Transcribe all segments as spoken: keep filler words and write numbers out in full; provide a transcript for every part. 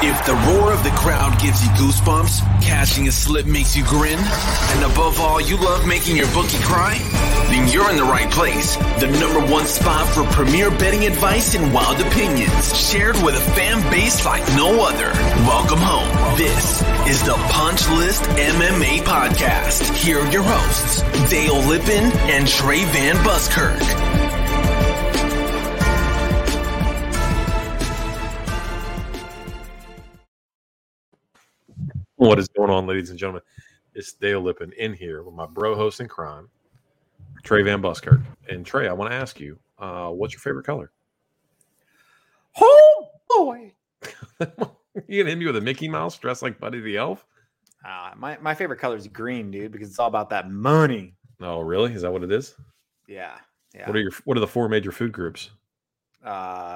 If the roar of the crowd gives you goosebumps, catching a slip makes you grin, and above all, you love making your bookie cry, then you're in the right place. The number one spot for premier betting advice and wild opinions, shared with a fan base like no other. Welcome home. This is the Punch List M M A Podcast. Here are your hosts, Dale Lippin and Trey Van Buskirk. What is going on, ladies and gentlemen? It's Dale Lippin in here with my bro host in crime, Trey Van Buskirk. And Trey, I want to ask you, uh, what's your favorite color? Oh boy! You gonna hit me with a Mickey Mouse dressed like Buddy the Elf? Uh, my my favorite color is green, dude, because it's all about that money. Oh, really? Is that what it is? Yeah, yeah. What are your What are the four major food groups? Uh,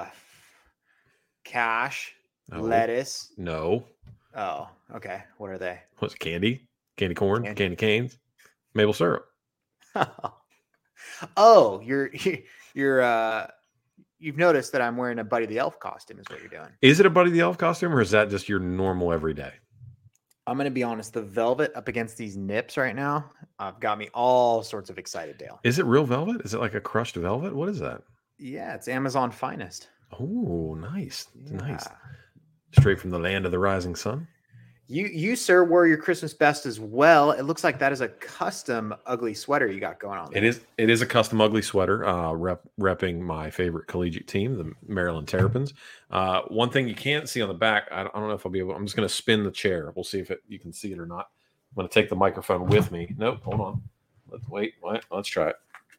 cash, No. lettuce. No. Oh, okay. What are they? What's candy? Candy corn? Candy. Candy canes? Maple syrup? Oh, you're you're uh, you've noticed that I'm wearing a Buddy the Elf costume. Is what you're doing. Is it a Buddy the Elf costume, or is that just your normal everyday? I'm gonna be honest. The velvet up against these nips right now, uh, got me all sorts of excited, Dale. Is it real velvet? Is it like a crushed velvet? What is that? Yeah, it's Amazon finest. Oh, nice, Yeah. nice. Straight from the land of the rising sun. You, you, sir, wore your Christmas best as well. It looks like that is a custom ugly sweater you got going on there. It is. It is a custom ugly sweater. Uh, rep, repping my favorite collegiate team, the Maryland Terrapins. Uh, one thing you can't see on the back. I don't, I don't know if I'll be able. I'm just going to spin the chair. We'll see if it, you can see it or not. I'm going to take the microphone with me. Nope. Hold on. Let's wait. Wait. Let's try it.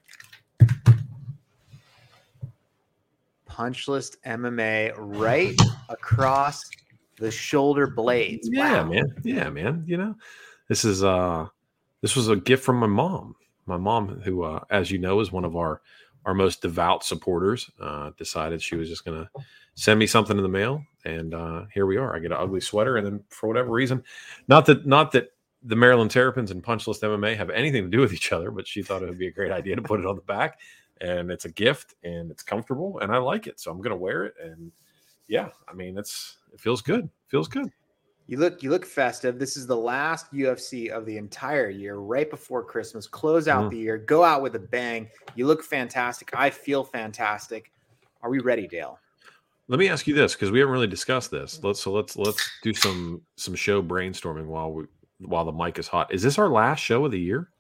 Punch List M M A right across the shoulder blades. Yeah, Wow. man. Yeah, man. You know, this is uh, this was a gift from my mom. My mom, who, uh, as you know, is one of our our most devout supporters, uh, decided she was just going to send me something in the mail, and uh, here we are. I get an ugly sweater, and then for whatever reason, not that not that the Maryland Terrapins and Punch List M M A have anything to do with each other, but she thought it would be a great idea to put it on the back, and it's a gift, and it's comfortable, and I like it, so I'm going to wear it, and yeah, I mean, it's it feels good, feels good. You look you look festive. This is the last U F C of the entire year, right before Christmas. Close out Mm. the year. Go out with a bang. You look fantastic. I feel fantastic. Are we ready, Dale? Let me ask you this, because we haven't really discussed this. Let's so let's let's do some some show brainstorming while we while the mic is hot. Is this our last show of the year?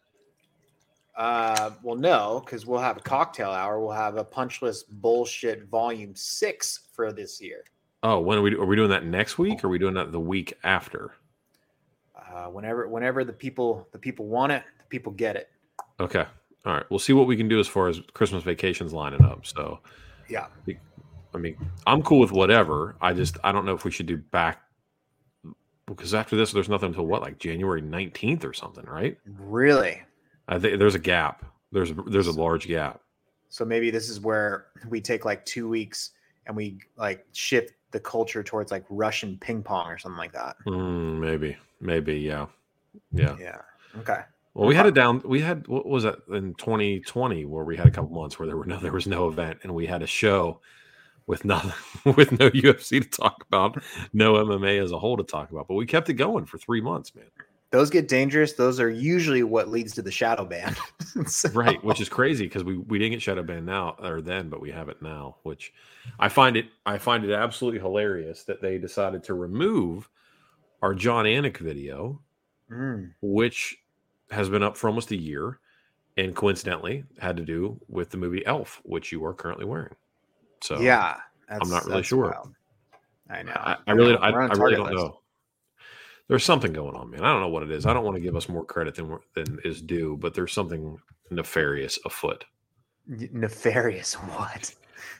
Uh, well, no, because we'll have a cocktail hour. We'll have a Punch List bullshit volume six for this year. Oh, when are we are we doing that next week, or are we doing that the week after? Uh, whenever, whenever the people, the people want it, the people get it. Okay, all right. We'll see what we can do as far as Christmas vacations lining up. So, Yeah. I mean, I'm cool with whatever. I just I don't know if we should do back, because after this, there's nothing until what, like January nineteenth or something, right? Really? I think there's a gap. There's there's a large gap. So maybe this is where we take like two weeks and we like shift the culture towards like Russian ping pong or something like that. Mm, maybe, maybe, yeah, yeah. Yeah. Okay. Well, we had it down. We had what was that in twenty twenty, where we had a couple months where there were no there was no event, and we had a show with nothing, with no U F C to talk about, no M M A as a whole to talk about. But we kept it going for three months, man. Those get dangerous. Those are usually what leads to the shadow ban. So- Right, which is crazy because we, we didn't get shadow banned now or then, but we have it now. Which I find it I find it absolutely hilarious that they decided to remove our John Anik video, Mm. which has been up for almost a year, and coincidentally had to do with the movie Elf, which you are currently wearing. So Yeah. That's, not really that's sure. wild. I know. I, I really know. I, We're on I really target don't list. know. There's something going on, man. I don't know what it is. I don't want to give us more credit than we're- than is due, but there's something nefarious afoot. N- Nefarious. What?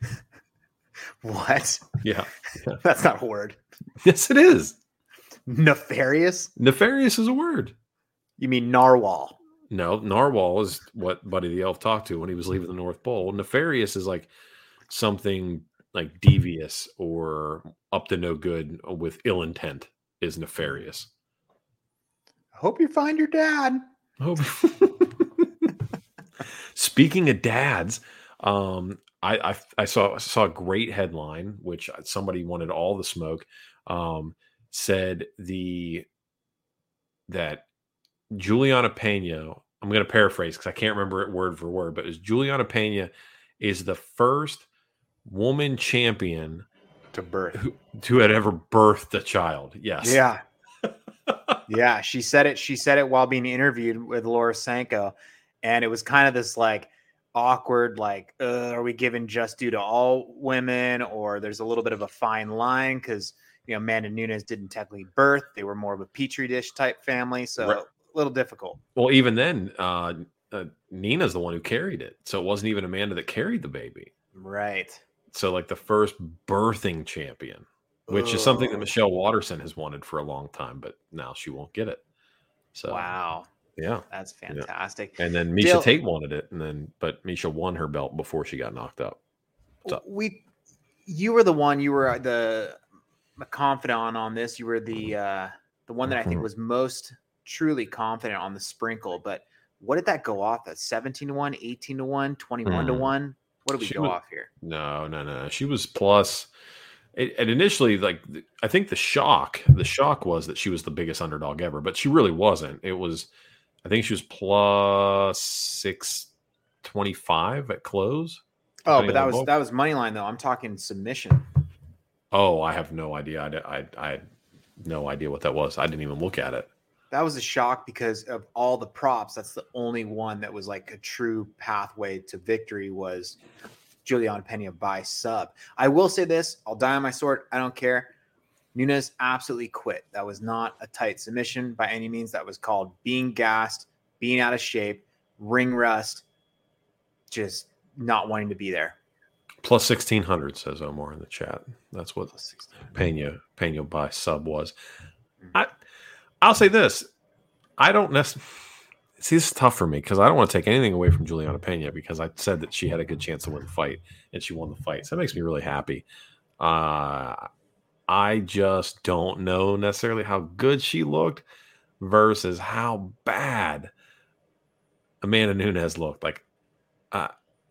What? Yeah. That's not a word. Yes, it is. Nefarious? Nefarious is a word. You mean narwhal? No, narwhal is what Buddy the Elf talked to when he was leaving the North Pole. Nefarious is like something like devious or up to no good with ill intent is nefarious. I hope you find your dad. Oh. Speaking of dads, um, I, I I saw saw a great headline, which somebody wanted all the smoke. um, said the that Juliana Pena, I'm going to paraphrase because I can't remember it word for word, but it was Juliana Pena is the first woman champion To birth. who, who had ever birthed a child. Yes. Yeah. Yeah. She said it. She said it while being interviewed with Laura Sanko. And it was kind of this like awkward, like, uh, are we giving just due to all women? Or there's a little bit of a fine line because, you know, Amanda Nunes didn't technically birth. They were more of a petri dish type family. So Right. a little difficult. Well, even then, uh, uh, Nina's the one who carried it. So it wasn't even Amanda that carried the baby. Right. So like the first birthing champion, which is something that Ugh. Michelle Watterson has wanted for a long time, but now she won't get it. So Wow. yeah. That's fantastic. And then Misha Dale- Tate wanted it, and then but Misha won her belt before she got knocked up. So- We, you were the one, you were the, the confidant on this. You were the, uh, the one that I think Mhm. was most truly confident on the sprinkle, but what did that go off at? seventeen to one, eighteen to one, twenty-one to Hmm. one? What did we She go was- off here? No, no, no. She was plus. It, and initially, like I think the shock, the shock was that she was the biggest underdog ever, but she really wasn't. It was, I think she was plus six twenty five at close. Oh, depending but that on the was, book. that was money line though. I'm talking submission. Oh, I have no idea. I, I, I had no idea what that was. I didn't even look at it. That was a shock because of all the props. That's the only one that was like a true pathway to victory was Juliana Pena by sub. I will say this. I'll die on my sword. I don't care. Nunes absolutely quit. That was not a tight submission by any means. That was called being gassed, being out of shape, ring rust, just not wanting to be there. Plus sixteen hundred, says Omar in the chat. That's what Pena Pena by sub was. I I'll say this. I don't necessarily see this is tough for me because I don't want to take anything away from Juliana Pena because I said that she had a good chance to win the fight and she won the fight. So that makes me really happy. Uh I just don't know necessarily how good she looked versus how bad Amanda Nunes looked. Like uh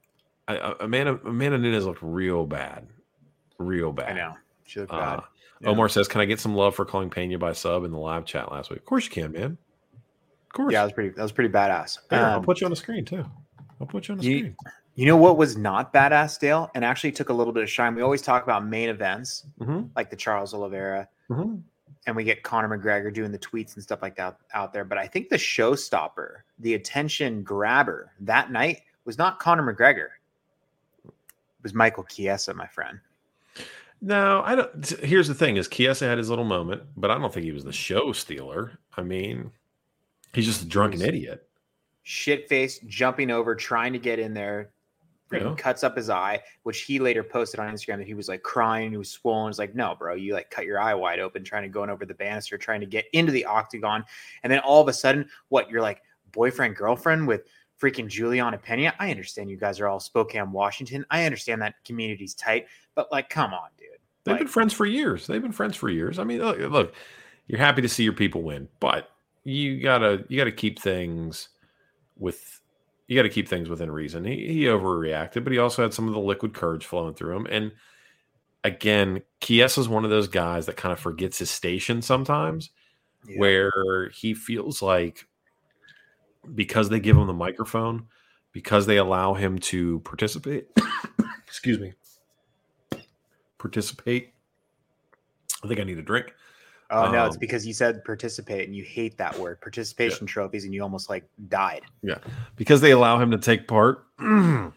I, Amanda Amanda Nunes looked real bad, real bad. I know. She looked Uh, bad. Yeah. Omar says, "Can I get some love for calling Pena by sub in the live chat last week?" Of course you can, man. Of course. Yeah, that was pretty. That was pretty badass. Here, I'll Um, put you on the screen too. I'll put you on the you- screen. You know what was not badass, Dale, and actually took a little bit of shine. We always talk about main events Mm-hmm. like the Charles Oliveira, Mm-hmm. and we get Conor McGregor doing the tweets and stuff like that out there. But I think the showstopper, the attention grabber that night was not Conor McGregor. It was Michael Chiesa, my friend. No, I don't. Here's the thing: is Chiesa had his little moment, but I don't think he was the show stealer. I mean, he's just a drunken He's- idiot. Shit face jumping over, trying to get in there. Freaking Yeah. cuts up his eye, which he later posted on Instagram that he was like crying, he was swollen. It's like, no, bro, you like cut your eye wide open trying to go over the banister, trying to get into the octagon. And then all of a sudden, what, you're like boyfriend, girlfriend with freaking Juliana Pena? I understand you guys are all Spokane, Washington. I understand that community's tight, but like, come on, dude. They've Like, been friends for years. They've been friends for years. I mean, look, look, you're happy to see your people win, but you gotta you gotta keep things with you got to keep things within reason. He he overreacted, but he also had some of the liquid courage flowing through him. And again, Chiesa is one of those guys that kind of forgets his station sometimes, yeah. where he feels like because they give him the microphone, because they allow him to participate. excuse me, participate. I think I need a drink. Oh no, it's Um, because you said participate and you hate that word, participation trophies, and you almost like died. Because they allow him to take part in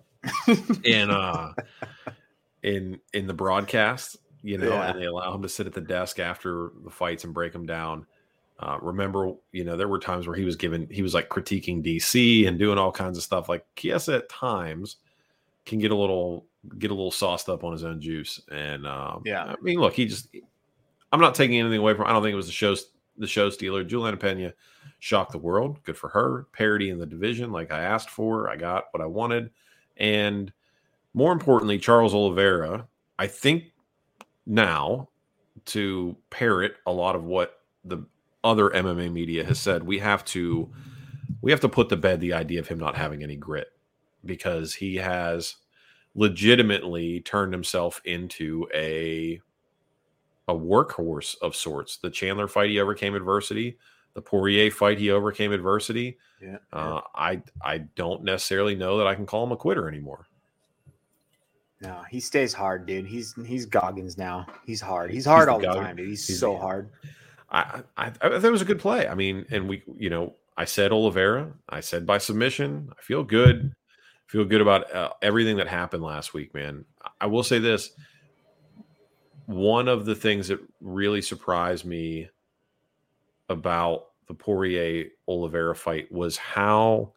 uh in in the broadcast, you know, Yeah. and they allow him to sit at the desk after the fights and break them down. Uh, remember, you know, there were times where he was given, he was like critiquing D C and doing all kinds of stuff. Like Chiesa at times can get a little get a little sauced up on his own juice. And um, Yeah. I mean, look, he just, I'm not taking anything away from. I don't think it was the show the show stealer. Juliana Pena shocked the world. Good for her. Parity in the division, like I asked for. I got what I wanted, and more importantly, Charles Oliveira. I think now to parrot a lot of what the other M M A media has said, we have to we have to put to bed the idea of him not having any grit, because he has legitimately turned himself into a a workhorse of sorts. The Chandler fight, he overcame adversity. The Poirier fight, he overcame adversity. Yeah, uh, I I don't necessarily know that I can call him a quitter anymore. No, he stays hard, dude. He's he's Goggins now. He's hard. He's hard he's all the, the time, dude. He's, he's so the, hard. I, I I thought it was a good play. I mean, and we, you know, I said Oliveira. I said by submission. I feel good. I feel good about uh, everything that happened last week, man. I will say this. One of the things that really surprised me about the Poirier Oliveira fight was how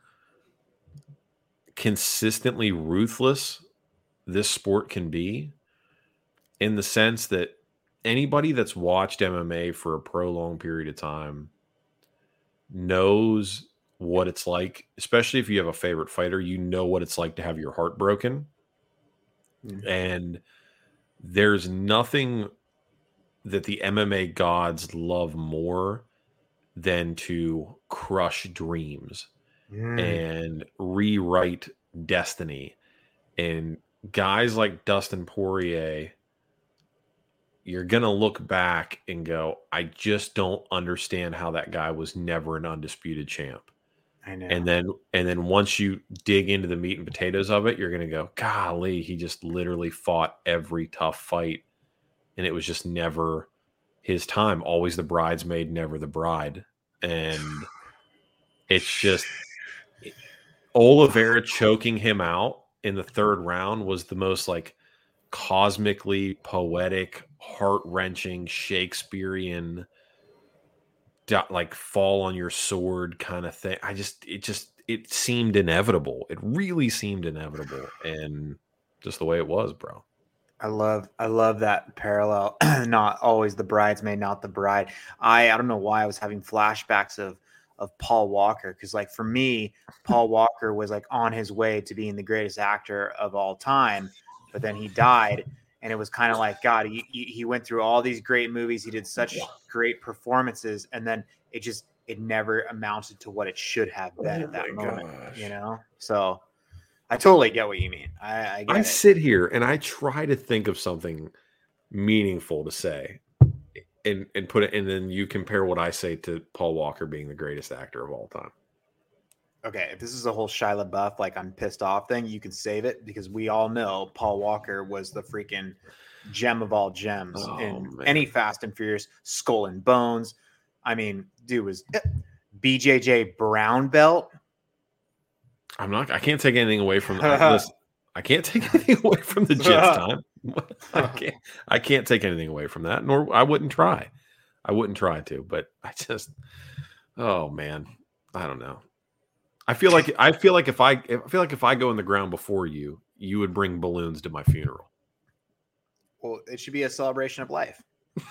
consistently ruthless this sport can be, in the sense that anybody that's watched M M A for a prolonged period of time knows what it's like, especially if you have a favorite fighter. You know what it's like to have your heart broken. Mm-hmm. And there's nothing that the M M A gods love more than to crush dreams mm. and rewrite destiny. And guys like Dustin Poirier, you're going to look back and go, I just don't understand how that guy was never an undisputed champ. I know. And then, and then once you dig into the meat and potatoes of it, you're going to go, golly, he just literally fought every tough fight. And it was just never his time. Always the bridesmaid, never the bride. And it's just Oliveira choking him out in the third round was the most like cosmically poetic, heart-wrenching, Shakespearean, like fall on your sword kind of thing. I just, it just, it seemed inevitable. It really seemed inevitable. And just the way it was, bro. I love, I love that parallel. Not always the bridesmaid, not the bride. I, I don't know why I was having flashbacks of, of Paul Walker. Cause like for me, Paul Walker was like on his way to being the greatest actor of all time, but then he died. And it was kind of like, God, he, he went through all these great movies. He did such great performances. And then it just, it never amounted to what it should have been oh at that moment, gosh. You know? So I totally get what you mean. I, I, get I it. sit here and I try to think of something meaningful to say and, and put it, and then you compare what I say to Paul Walker being the greatest actor of all time. Okay, if this is a whole Shia LaBeouf, like I'm pissed off thing, you can save it because we all know Paul Walker was the freaking gem of all gems oh, in man. any Fast and Furious, Skull and Bones. I mean, dude was B J J Brown belt. I'm not, I can't take anything away from this. I can't take anything away from the Jets time. I can't, I can't take anything away from that, nor I wouldn't try. I wouldn't try to, but I just, oh man, I don't know. I feel like I feel like if I, I feel like if I go in the ground before you, you would bring balloons to my funeral. Well, it should be a celebration of life,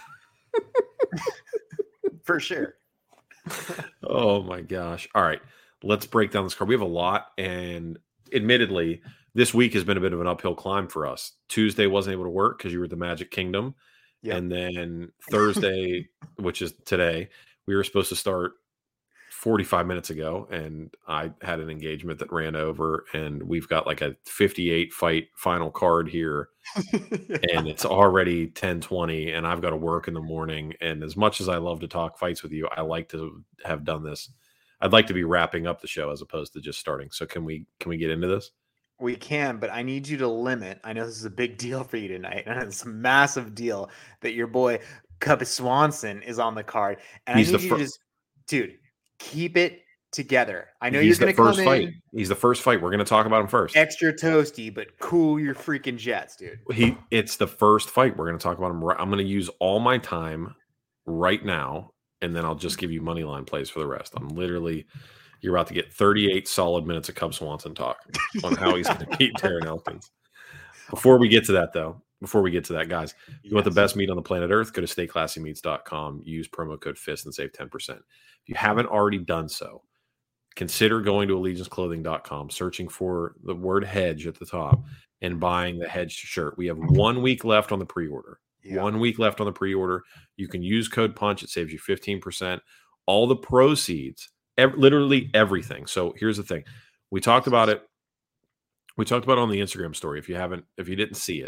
for sure. Oh my gosh! All right, let's break down this card. We have a lot, and admittedly, this week has been a bit of an uphill climb for us. Tuesday wasn't able to work because you were at the Magic Kingdom, yep. And then Thursday, which is today, we were supposed to start forty-five minutes ago, and I had an engagement that ran over, and we've got like a fifty-eight fight final card here, and it's already ten twenty, and I've got to work in the morning. And as much as I love to talk fights with you, I like to have done this. I'd like to be wrapping up the show as opposed to just starting. So can we can we get into this? We can, but I need you to limit. I know this is a big deal for you tonight, and it's a massive deal that your boy Cub Swanson is on the card, and He's I need you fir- to just, dude. Keep it together. I know He's you're going to come first fight. in. He's the first fight. We're going to talk about him first. Extra toasty, but cool your freaking jets, dude. He. It's the first fight. We're going to talk about him. I'm going to use all my time right now, and then I'll just give you money line plays for the rest. I'm literally, you're about to get thirty-eight solid minutes of Cub Swanson talk on how he's going to beat Darren Elkins. Before we get to that, though, before we get to that, guys, you yes. want the best meat on the planet Earth? Go to stay classy meats dot com. Use promo code FIST and save ten percent. If you haven't already done so, consider going to allegiance clothing dot com, searching for the word hedge at the top, and buying the hedged shirt. We have one week left on the pre-order. Yeah. One week left on the pre-order. You can use code PUNCH. It saves you fifteen percent. All the proceeds, ev- literally everything. So here's the thing. We talked about it. We talked about it on the Instagram story. If you haven't, if you didn't see it,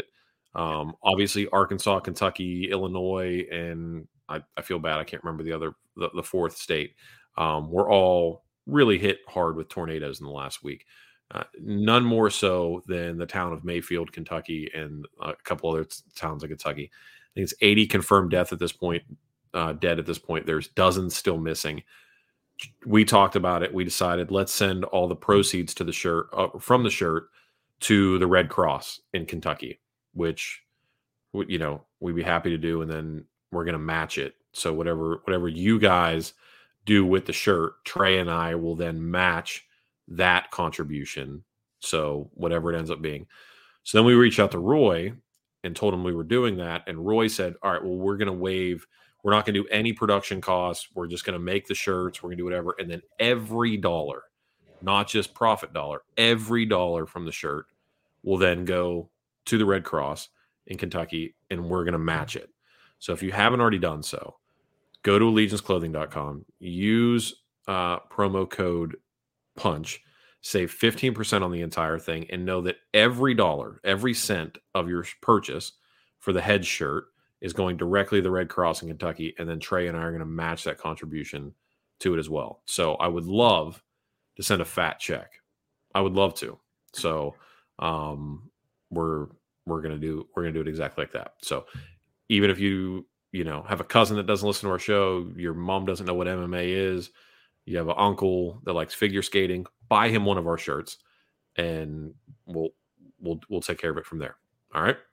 Um, obviously, Arkansas, Kentucky, Illinois, and I, I feel bad. I can't remember the other, the, the fourth state. Um, we're all really hit hard with tornadoes in the last week. Uh, none more so than the town of Mayfield, Kentucky, and a couple other t- towns in Kentucky. I think it's eighty confirmed death at this point, uh, dead at this point. There's dozens still missing. We talked about it. We decided let's send all the proceeds to the shirt uh, from the shirt to the Red Cross in Kentucky, which, you know, we'd be happy to do. And then we're going to match it. So whatever, whatever you guys do with the shirt, Trey and I will then match that contribution. So whatever it ends up being. So then we reached out to Roy and told him we were doing that. And Roy said, all right, well, we're going to waive, we're not going to do any production costs. We're just going to make the shirts. We're going to do whatever. And then every dollar, not just profit dollar, every dollar from the shirt will then go to the Red Cross in Kentucky, and we're going to match it. So if you haven't already done so, go to allegiance clothing dot com, use uh, promo code PUNCH, save fifteen percent on the entire thing, and know that every dollar, every cent of your purchase for the head shirt is going directly to the Red Cross in Kentucky, and then Trey and I are going to match that contribution to it as well. So I would love to send a fat check. I would love to. So um, we're we're gonna do we're gonna do it exactly like that. So even if you you know have a cousin that doesn't listen to our show, your mom doesn't know what M M A is, you have an uncle that likes figure skating, buy him one of our shirts, and we'll we'll we'll take care of it from there. All right.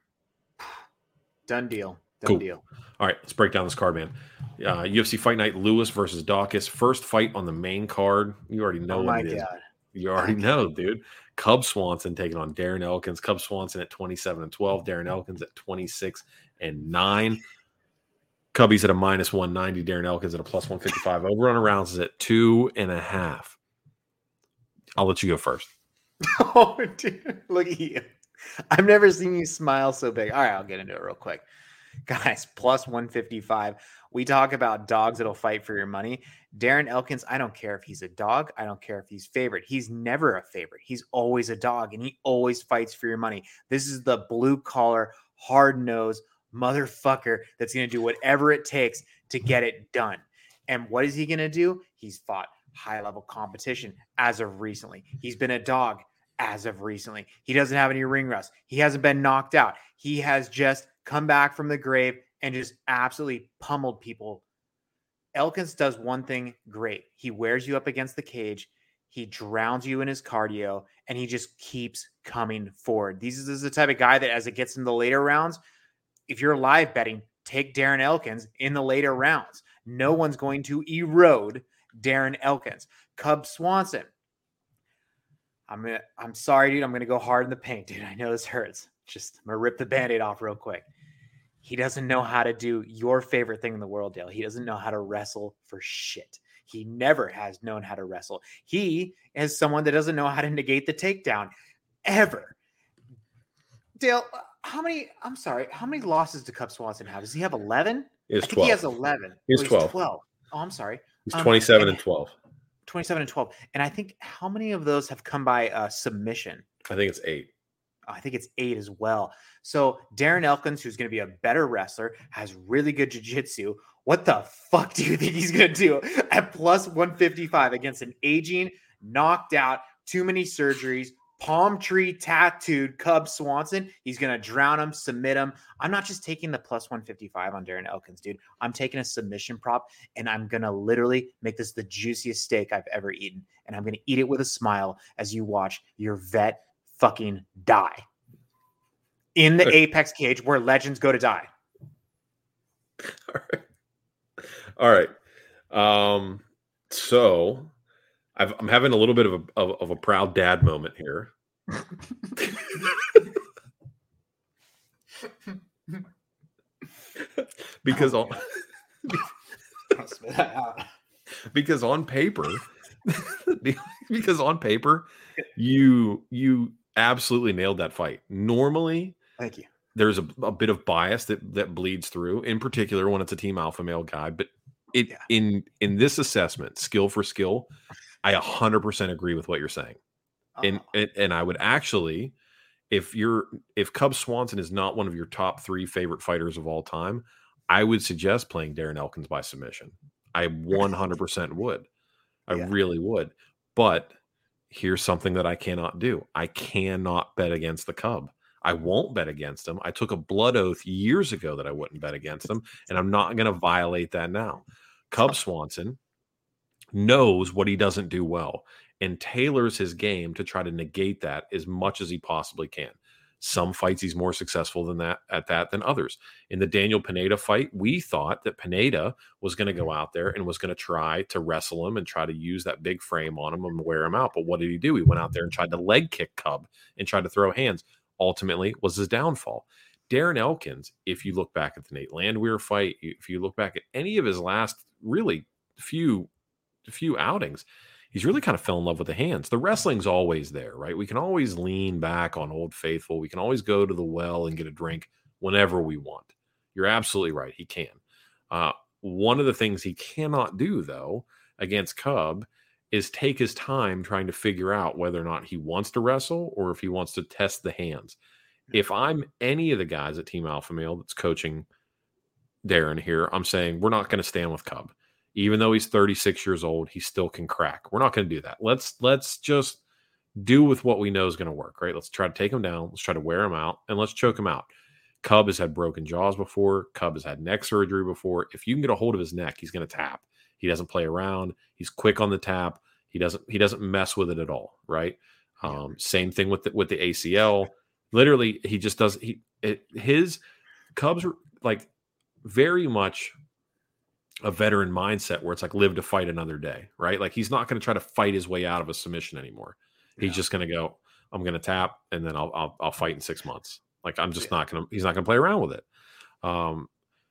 Done deal. Done Cool. deal. All right, let's break down this card, man. Uh, U F C Fight Night, Lewis versus Dawkins. First fight on the main card. You already know Oh what my it is. God. You already Okay. know, dude. Cub Swanson taking on Darren Elkins. Cub Swanson at twenty-seven and twelve. Darren Elkins at twenty-six and nine. Cubby's at a minus one ninety. Darren Elkins at a plus one fifty-five. Over on rounds is at two and a half. I'll let you go first. Oh, dude, look at you. I've never seen you smile so big. All right, I'll get into it real quick. Guys, plus one fifty-five. We talk about dogs that'll fight for your money. Darren Elkins, I don't care if he's a dog. I don't care if he's favorite. He's never a favorite. He's always a dog, and he always fights for your money. This is the blue-collar, hard-nosed motherfucker that's going to do whatever it takes to get it done. And what is he going to do? He's fought high-level competition as of recently. He's been a dog as of recently. He doesn't have any ring rust. He hasn't been knocked out. He has just come back from the grave and just absolutely pummeled people. Elkins does one thing great. He wears you up against the cage. He drowns you in his cardio, and he just keeps coming forward. This is the type of guy that as it gets into the later rounds, if you're live betting, take Darren Elkins in the later rounds. No one's going to erode Darren Elkins. Cub Swanson. I'm gonna, I'm sorry, dude. I'm going to go hard in the paint, dude. I know this hurts. Just I'm going to rip the Band-Aid off real quick. He doesn't know how to do your favorite thing in the world, Dale. He doesn't know how to wrestle for shit. He never has known how to wrestle. He is someone that doesn't know how to negate the takedown ever. Dale, how many, I'm sorry, how many losses does Cub Swanson have? Does he have eleven? He has I think twelve. he has eleven. He has Oh, he's twelve. twelve. Oh, I'm sorry. He's Um, twenty-seven and- and twelve. twenty-seven and twelve. And I think how many of those have come by uh, submission? I think it's eight. I think it's eight as well. So Darren Elkins, who's going to be a better wrestler, has really good jiu-jitsu. What the fuck do you think he's going to do at plus one fifty-five against an aging, knocked out, too many surgeries, palm tree tattooed Cub Swanson? He's going to drown him, submit him. I'm not just taking the plus one fifty-five on Darren Elkins, dude. I'm taking a submission prop, and I'm going to literally make this the juiciest steak I've ever eaten. And I'm going to eat it with a smile as you watch your vet fucking die in the Apex cage where legends go to die. All right. All right. Um, so I've, I'm having a little bit of a of, of a proud dad moment here. because on because on paper because on paper you you absolutely nailed that fight. Normally, Thank you. there's a, a bit of bias that that bleeds through, in particular when it's a team alpha male guy. But it Yeah. in in this assessment, skill for skill, I one hundred percent agree with what you're saying. And, Uh, and and I would actually, if you're if Cub Swanson is not one of your top three favorite fighters of all time, I would suggest playing Darren Elkins by submission. I one hundred percent would. I Yeah. really would. But here's something that I cannot do. I cannot bet against the Cub. I won't bet against him. I took a blood oath years ago that I wouldn't bet against him, and I'm not going to violate that now. Cub Swanson knows what he doesn't do well and tailors his game to try to negate that as much as he possibly can. Some fights he's more successful than that at that than others. In the Daniel Pineda fight, we thought that Pineda was going to go out there and was going to try to wrestle him and try to use that big frame on him and wear him out. But what did he do? He went out there and tried to leg kick Cub and tried to throw hands. Ultimately was his downfall. Darren Elkins, if you look back at the Nate Landwehr fight, if you look back at any of his last really few few outings, he's really kind of fell in love with the hands. The wrestling's always there, right? We can always lean back on Old Faithful. We can always go to the well and get a drink whenever we want. You're absolutely right. He can. Uh, one of the things he cannot do, though, against Cub is take his time trying to figure out whether or not he wants to wrestle or if he wants to test the hands. If I'm any of the guys at Team Alpha Male that's coaching Darren here, I'm saying we're not going to stand with Cub. Even though he's thirty-six years old, he still can crack. We're not going to do that. Let's let's just do with what we know is going to work, right? Let's try to take him down. Let's try to wear him out, and let's choke him out. Cub has had broken jaws before. Cub has had neck surgery before. If you can get a hold of his neck, he's going to tap. He doesn't play around. He's quick on the tap. He doesn't he doesn't mess with it at all, right? Um, same thing with the, with the A C L. Literally, he just does. He it, his Cubs are like very much a veteran mindset where it's like live to fight another day, right? Like he's not going to try to fight his way out of a submission anymore. He's yeah. just going to go, I'm going to tap and then I'll, I'll, I'll fight in six months. Like I'm just yeah. not going to, he's not going to play around with it. Um,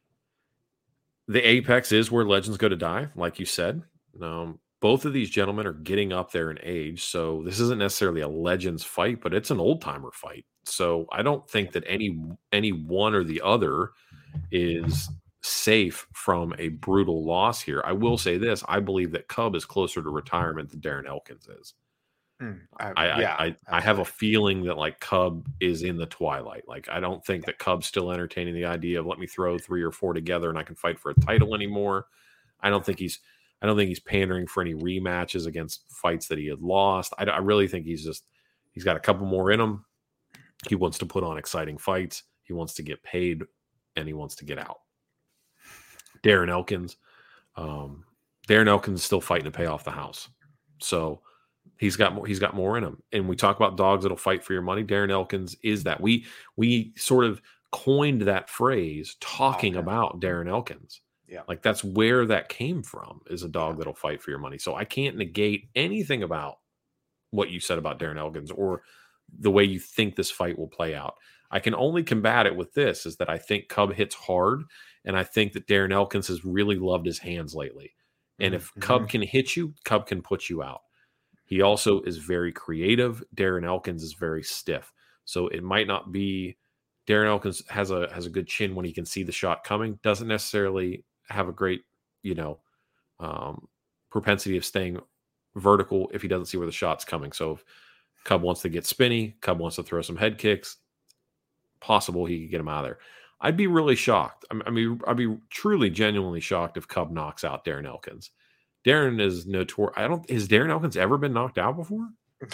the apex is where legends go to die. Like you said, um, both of these gentlemen are getting up there in age. So this isn't necessarily a legends fight, but it's an old timer fight. So I don't think that any, any one or the other is safe from a brutal loss here. I will say this. I believe that Cub is closer to retirement than Darren Elkins is. Mm, I, I, yeah, I, I, I have a feeling that like Cub is in the twilight. Like I don't think that Cub's still entertaining the idea of let me throw three or four together and I can fight for a title anymore. I don't think he's, I don't think he's pandering for any rematches against fights that he had lost. I, I really think he's just, he's got a couple more in him. He wants to put on exciting fights. He wants to get paid and he wants to get out. Darren Elkins, um, Darren Elkins is still fighting to pay off the house. So he's got more, he's got more in him. And we talk about dogs that'll fight for your money. Darren Elkins is that. We, we sort of coined that phrase talking okay. about Darren Elkins. Yeah. Like that's where that came from, is a dog that'll fight for your money. So I can't negate anything about what you said about Darren Elkins or the way you think this fight will play out. I can only combat it with this, is that I think Cub hits hard, and I think that Darren Elkins has really loved his hands lately. And if mm-hmm. Cub can hit you, Cub can put you out. He also is very creative. Darren Elkins is very stiff. So it might not be Darren Elkins has a has a good chin when he can see the shot coming. Doesn't necessarily have a great, you know, um, propensity of staying vertical if he doesn't see where the shot's coming. So if Cub wants to get spinny, Cub wants to throw some head kicks, possible he could get him out of there. I'd be really shocked. I mean, I'd be truly, genuinely shocked if Cub knocks out Darren Elkins. Darren is notorious. I don't. Has Darren Elkins ever been knocked out before?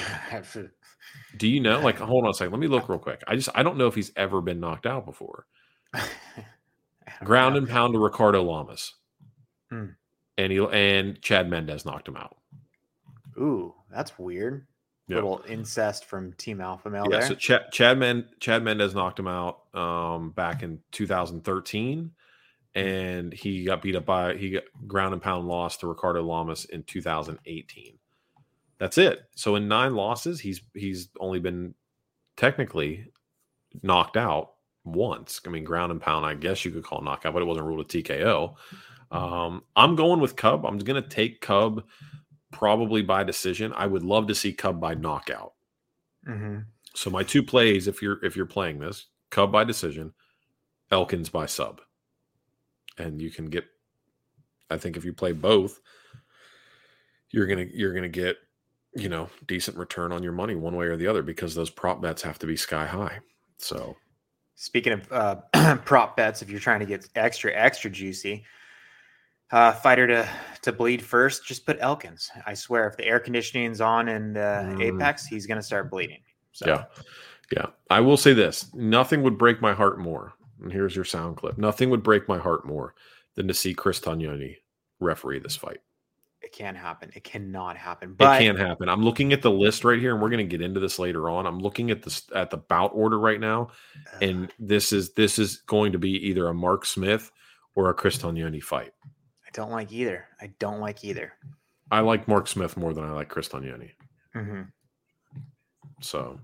Do you know? Like, hold on a second. Let me look real quick. I just, I don't know if he's ever been knocked out before. Ground know. and pound to Ricardo Lamas, hmm. and he and Chad Mendez knocked him out. Ooh, that's weird. Yep. Little incest from Team Alpha Male yeah, there. So Chad Chad, Men, Chad Mendez knocked him out um, back in two thousand thirteen, and he got beat up by he got ground and pound loss to Ricardo Lamas in two thousand eighteen. That's it. So in nine losses, he's he's only been technically knocked out once. I mean, ground and pound, I guess you could call knockout, but it wasn't ruled a T K O. Um, I'm going with Cub. I'm going to take Cub. Probably by decision. I would love to see Cub by knockout. Mm-hmm. So my two plays, if you're if you're playing this, Cub by decision, Elkins by sub, and you can get. I think if you play both, you're gonna you're gonna get you know, decent return on your money one way or the other because those prop bets have to be sky high. So, speaking of uh, prop bets, if you're trying to get extra, extra juicy, uh, fighter to, to bleed first, just put Elkins. I swear, if the air conditioning's on in uh, mm, Apex, he's going to start bleeding. So. Yeah. Yeah. I will say this. Nothing would break my heart more. And here's your sound clip. Nothing would break my heart more than to see Chris Tognoni referee this fight. It can't happen. It cannot happen. But it can't happen. I'm looking at the list right here, and we're going to get into this later on. I'm looking at this at the bout order right now, and this is this is going to be either a Mark Smith or a Chris Tognoni fight. I don't like either. I don't like either. I like Mark Smith more than I like Chris Tognoni. Mm-hmm. So,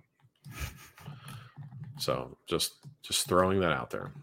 so just just throwing that out there.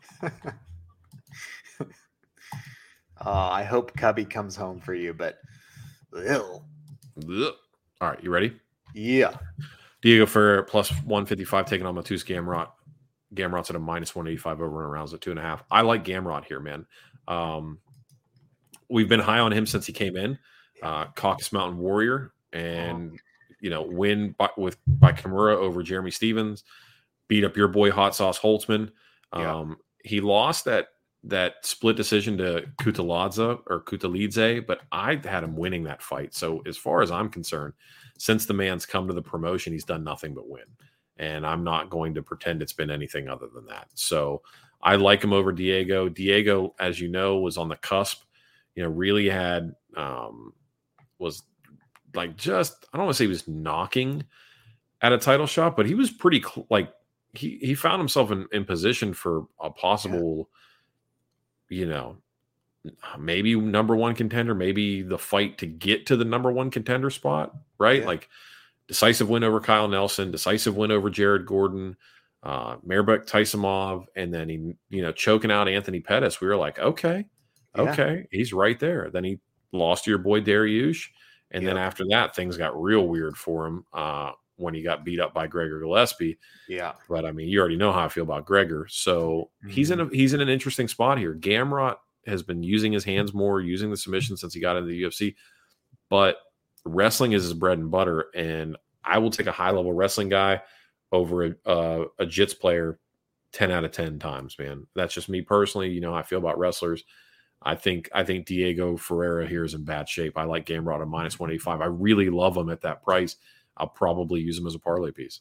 uh, I hope Cubby comes home for you, but. Ew. All right, you ready? Yeah. Diego Ferreira plus one fifty-five taking on Matus Gamrot. Gamrot's at a minus one eighty-five over and rounds at two and a half. I like Gamrot here, man. Um, we've been high on him since he came in. Uh, Caucasus Mountain Warrior, and you know, win by, with by Kimura over Jeremy Stevens. Beat up your boy Hot Sauce Holtzman. Um, yeah. He lost that. that split decision to Kutulidze or Kutulidze, but I had him winning that fight. So as far as I'm concerned, since the man's come to the promotion, he's done nothing but win. And I'm not going to pretend it's been anything other than that. So I like him over Diego. Diego, as you know, was on the cusp, you know, really had, um, was like just, I don't want to say he was knocking at a title shot, but he was pretty cl- like he, he found himself in, in position for a possible, yeah. you know, maybe number one contender, maybe the fight to get to the number one contender spot, right? Yeah. Like decisive win over Kyle Nelson, decisive win over Jared Gordon, uh, Mairbek Taisimov, and then he, you know, choking out Anthony Pettis. We were like, okay, yeah. okay, he's right there. Then he lost to your boy Dariush, and yep. then after that, things got real weird for him uh, when he got beat up by Gregor Gillespie. Yeah, but I mean, you already know how I feel about Gregor, so mm-hmm. he's in a he's in an interesting spot here. Gamrot has been using his hands more, using the submission since he got into the U F C, but wrestling is his bread and butter, and I will take a high-level wrestling guy over a, uh, a jits player ten out of ten times, man. That's just me personally. You know how I feel about wrestlers. I think I think Diego Ferreira here is in bad shape. I like Gamrot at minus one eighty-five. I really love him at that price. I'll probably use him as a parlay piece.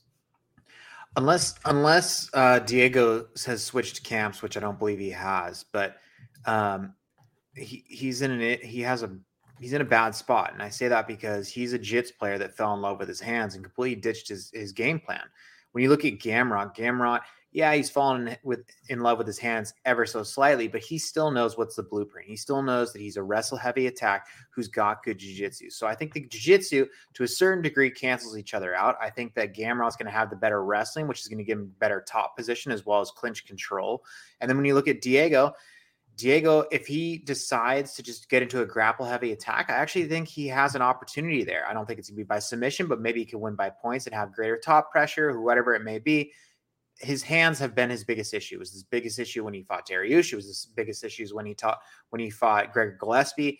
Unless unless uh, Diego has switched camps, which I don't believe he has, but um, he he's in an he has a he's in a bad spot, and I say that because he's a jits player that fell in love with his hands and completely ditched his his game plan. When you look at Gamrot, Gamrot, yeah, he's fallen with in love with his hands ever so slightly, but he still knows what's the blueprint. He still knows that he's a wrestle heavy attack who's got good jiu-jitsu. So I think the jiu-jitsu to a certain degree cancels each other out. I think that Gamrot's going to have the better wrestling, which is going to give him better top position as well as clinch control. And then when you look at Diego, Diego, if he decides to just get into a grapple heavy attack, I actually think he has an opportunity there. I don't think it's going to be by submission, but maybe he can win by points and have greater top pressure or whatever it may be. His hands have been his biggest issue. It was his biggest issue when he fought Dariush. It was his biggest issues when he taught when he fought Gregor Gillespie.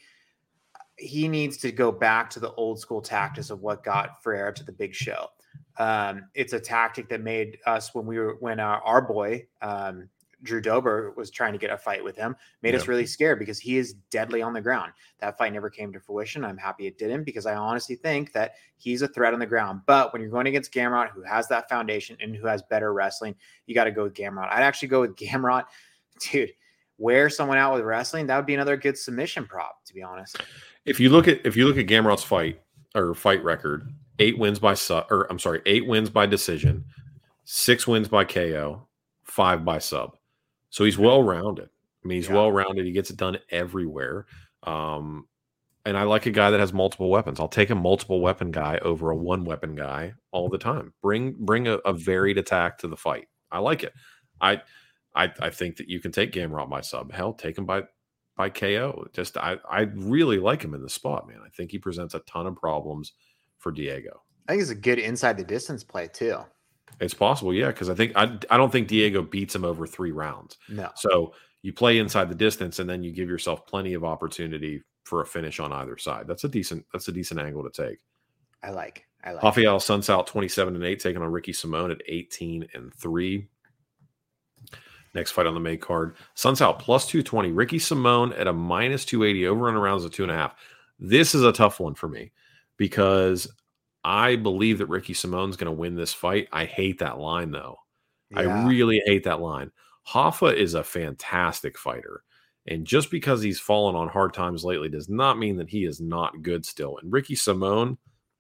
He needs to go back to the old school tactics of what got Ferreira to the big show. Um, it's a tactic that made us when we were when our, our boy um, Drew Dober was trying to get a fight with him, made yeah. us really scared because he is deadly on the ground. That fight never came to fruition. I'm happy it didn't because I honestly think that he's a threat on the ground. But when you're going against Gamrot, who has that foundation and who has better wrestling, you got to go with Gamrot. I'd actually go with Gamrot. Dude, wear someone out with wrestling. That would be another good submission prop, to be honest. If you look at if you look at Gamrot's fight or fight record, eight wins by sub, or I'm sorry, eight wins by decision, six wins by K O, five by sub. So he's well-rounded. I mean, he's yeah. well-rounded. He gets it done everywhere. Um, and I like a guy that has multiple weapons. I'll take a multiple weapon guy over a one weapon guy all the time. Bring bring a, a varied attack to the fight. I like it. I I I think that you can take Gamrot by sub. Hell, take him by by K O. Just I I really like him in the spot, man. I think he presents a ton of problems for Diego. I think it's a good inside the distance play too. It's possible, yeah, because I think I, I don't think Diego beats him over three rounds. No. So you play inside the distance, and then you give yourself plenty of opportunity for a finish on either side. That's a decent that's a decent angle to take. I like I like Rafael Sunsao twenty-seven and eight, taking on Ricky Simone at eighteen and three. Next fight on the May card. Sunsao plus two twenty. Ricky Simone at a minus two eighty. Over and around is a two and a half. This is a tough one for me because I believe that Ricky Simone's going to win this fight. I hate that line, though. Yeah. I really hate that line. Hoffa is a fantastic fighter. And just because he's fallen on hard times lately does not mean that he is not good still. And Ricky Simone,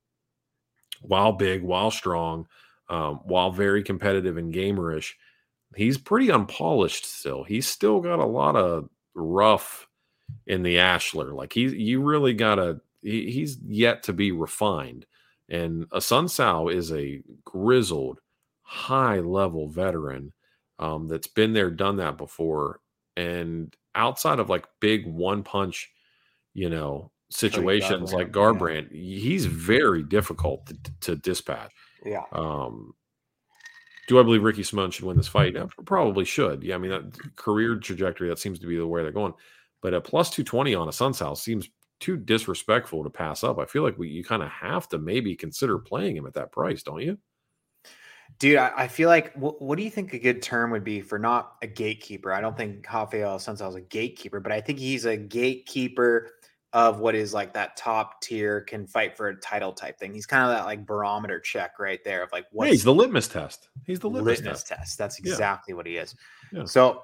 while big, while strong, um, while very competitive and gamerish, he's pretty unpolished still. He's still got a lot of rough in the ashler. Like he, you really gotta. He, he's yet to be refined. And a Sunsao is a grizzled, high-level veteran um, that's been there, done that before. And outside of like big one-punch, you know, situations like Garbrandt, yeah. he's very difficult to, to dispatch. Yeah. Um, do I believe Ricky Simone should win this fight? Yeah, probably should. Yeah, I mean, that career trajectory, that seems to be the way they're going. But a plus two twenty on a Sunsao seems too disrespectful to pass up. I feel like we you kind of have to maybe consider playing him at that price, don't you? Dude, I, I feel like, what, what do you think a good term would be for not a gatekeeper? I don't think Rafael Sunsao is a gatekeeper, but I think he's a gatekeeper of what is like that top tier, can fight for a title type thing. He's kind of that like barometer check right there of like, what's yeah, he's the litmus test. He's the litmus, litmus test. test. That's exactly yeah. what he is. Yeah. So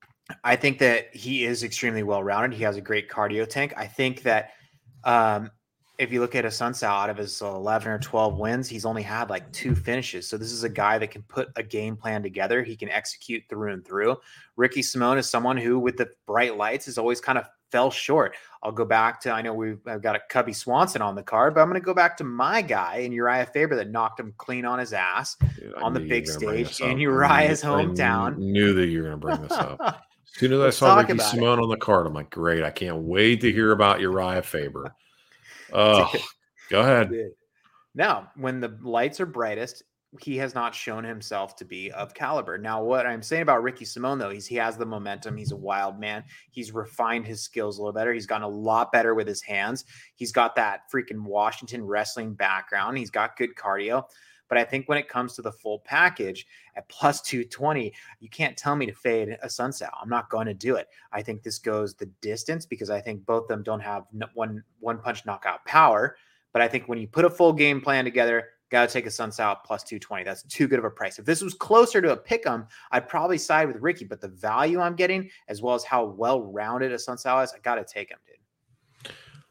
I think that he is extremely well-rounded. He has a great cardio tank. I think that um, if you look at a Sunsao, out of his eleven or twelve wins, he's only had like two finishes. So this is a guy that can put a game plan together. He can execute through and through. Ricky Simone is someone who, with the bright lights, has always kind of fell short. I'll go back to, I know we've I've got a Cubby Swanson on the card, but I'm going to go back to my guy in Uriah Faber that knocked him clean on his ass Dude, on the big stage in Uriah's I hometown. I knew that you were going to bring this up. As soon as I saw Ricky Simone it. on the card, I'm like, great. I can't wait to hear about Uriah Faber. Oh, go ahead. Now, when the lights are brightest, he has not shown himself to be of caliber. Now, what I'm saying about Ricky Simone, though, is he has the momentum. He's a wild man. He's refined his skills a little better. He's gotten a lot better with his hands. He's got that freaking Washington wrestling background. He's got good cardio. But I think when it comes to the full package at plus two twenty, you can't tell me to fade a Sunsao. I'm not going to do it. I think this goes the distance because I think both of them don't have one, one punch knockout power. But I think when you put a full game plan together, got to take a Sunsao plus two twenty. That's too good of a price. If this was closer to a pick'em, I'd probably side with Ricky. But the value I'm getting, as well as how well-rounded a Sunsao is, I got to take him, dude.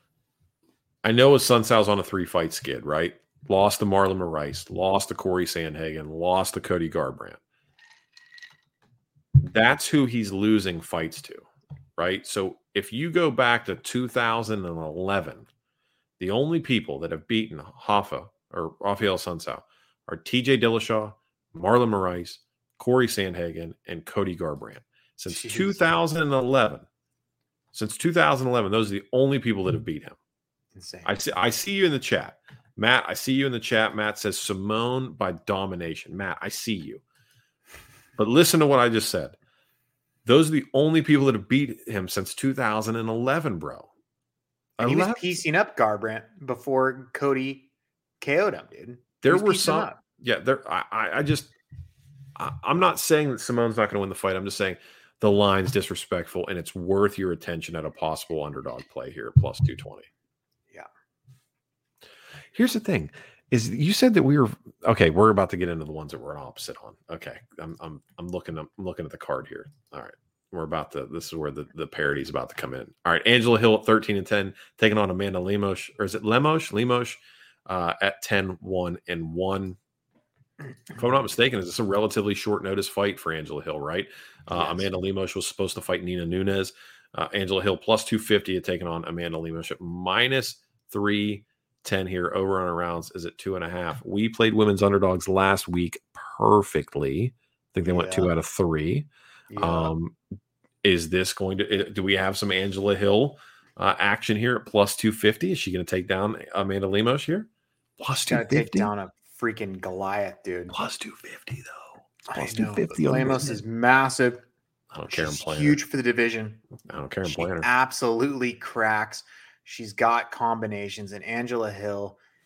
I know a Sunsao's on a three-fight skid, right? Lost to Marlon Moraes, lost to Corey Sandhagen, lost to Cody Garbrandt. That's who he's losing fights to, right? So if you go back to two thousand eleven, the only people that have beaten Hoffa or Rafael Sunsao are T J Dillashaw, Marlon Moraes, Corey Sandhagen, and Cody Garbrandt. Since Jeez. two thousand eleven, since two thousand eleven, those are the only people that have beat him. Insane. I see, I see you in the chat. Matt, I see you in the chat. Matt says Simone by domination. Matt, I see you. But listen to what I just said. Those are the only people that have beat him since two thousand eleven, bro. And he was piecing up Garbrandt before Cody K O'd him, dude. There were some, yeah. There, I, I just, I, I'm not saying that Simone's not going to win the fight. I'm just saying the line's disrespectful, and it's worth your attention at a possible underdog play here at plus two twenty. Yeah. Here's the thing: is you said that we were okay. We're about to get into the ones that we're opposite on. Okay, I'm, I'm, I'm looking, I'm looking at the card here. All right. We're about to, this is where the, the parody is about to come in. All right. Angela Hill at thirteen and ten, taking on Amanda Lemos, or is it Lemos? Lemos uh, at ten, one and one. If I'm not mistaken, is this a relatively short notice fight for Angela Hill, right? Uh, yes. Amanda Lemos was supposed to fight Nina Nunes. Uh, Angela Hill plus two fifty had taken on Amanda Lemos at minus three ten here. Over on rounds is at two and a half. We played women's underdogs last week perfectly. I think they went yeah. two out of three. Yeah. Um, Is this going to, do we have some Angela Hill uh, action here at plus two fifty? Is she going to take down Amanda Lemos here? Plus two fifty? Take down a freaking Goliath, dude. Plus two fifty, though. Plus two fifty. Lemos is massive. I don't care. I'm playing huge her. for the division. I don't care. I'm she playing her. Absolutely cracks. She's got combinations. And Angela Hill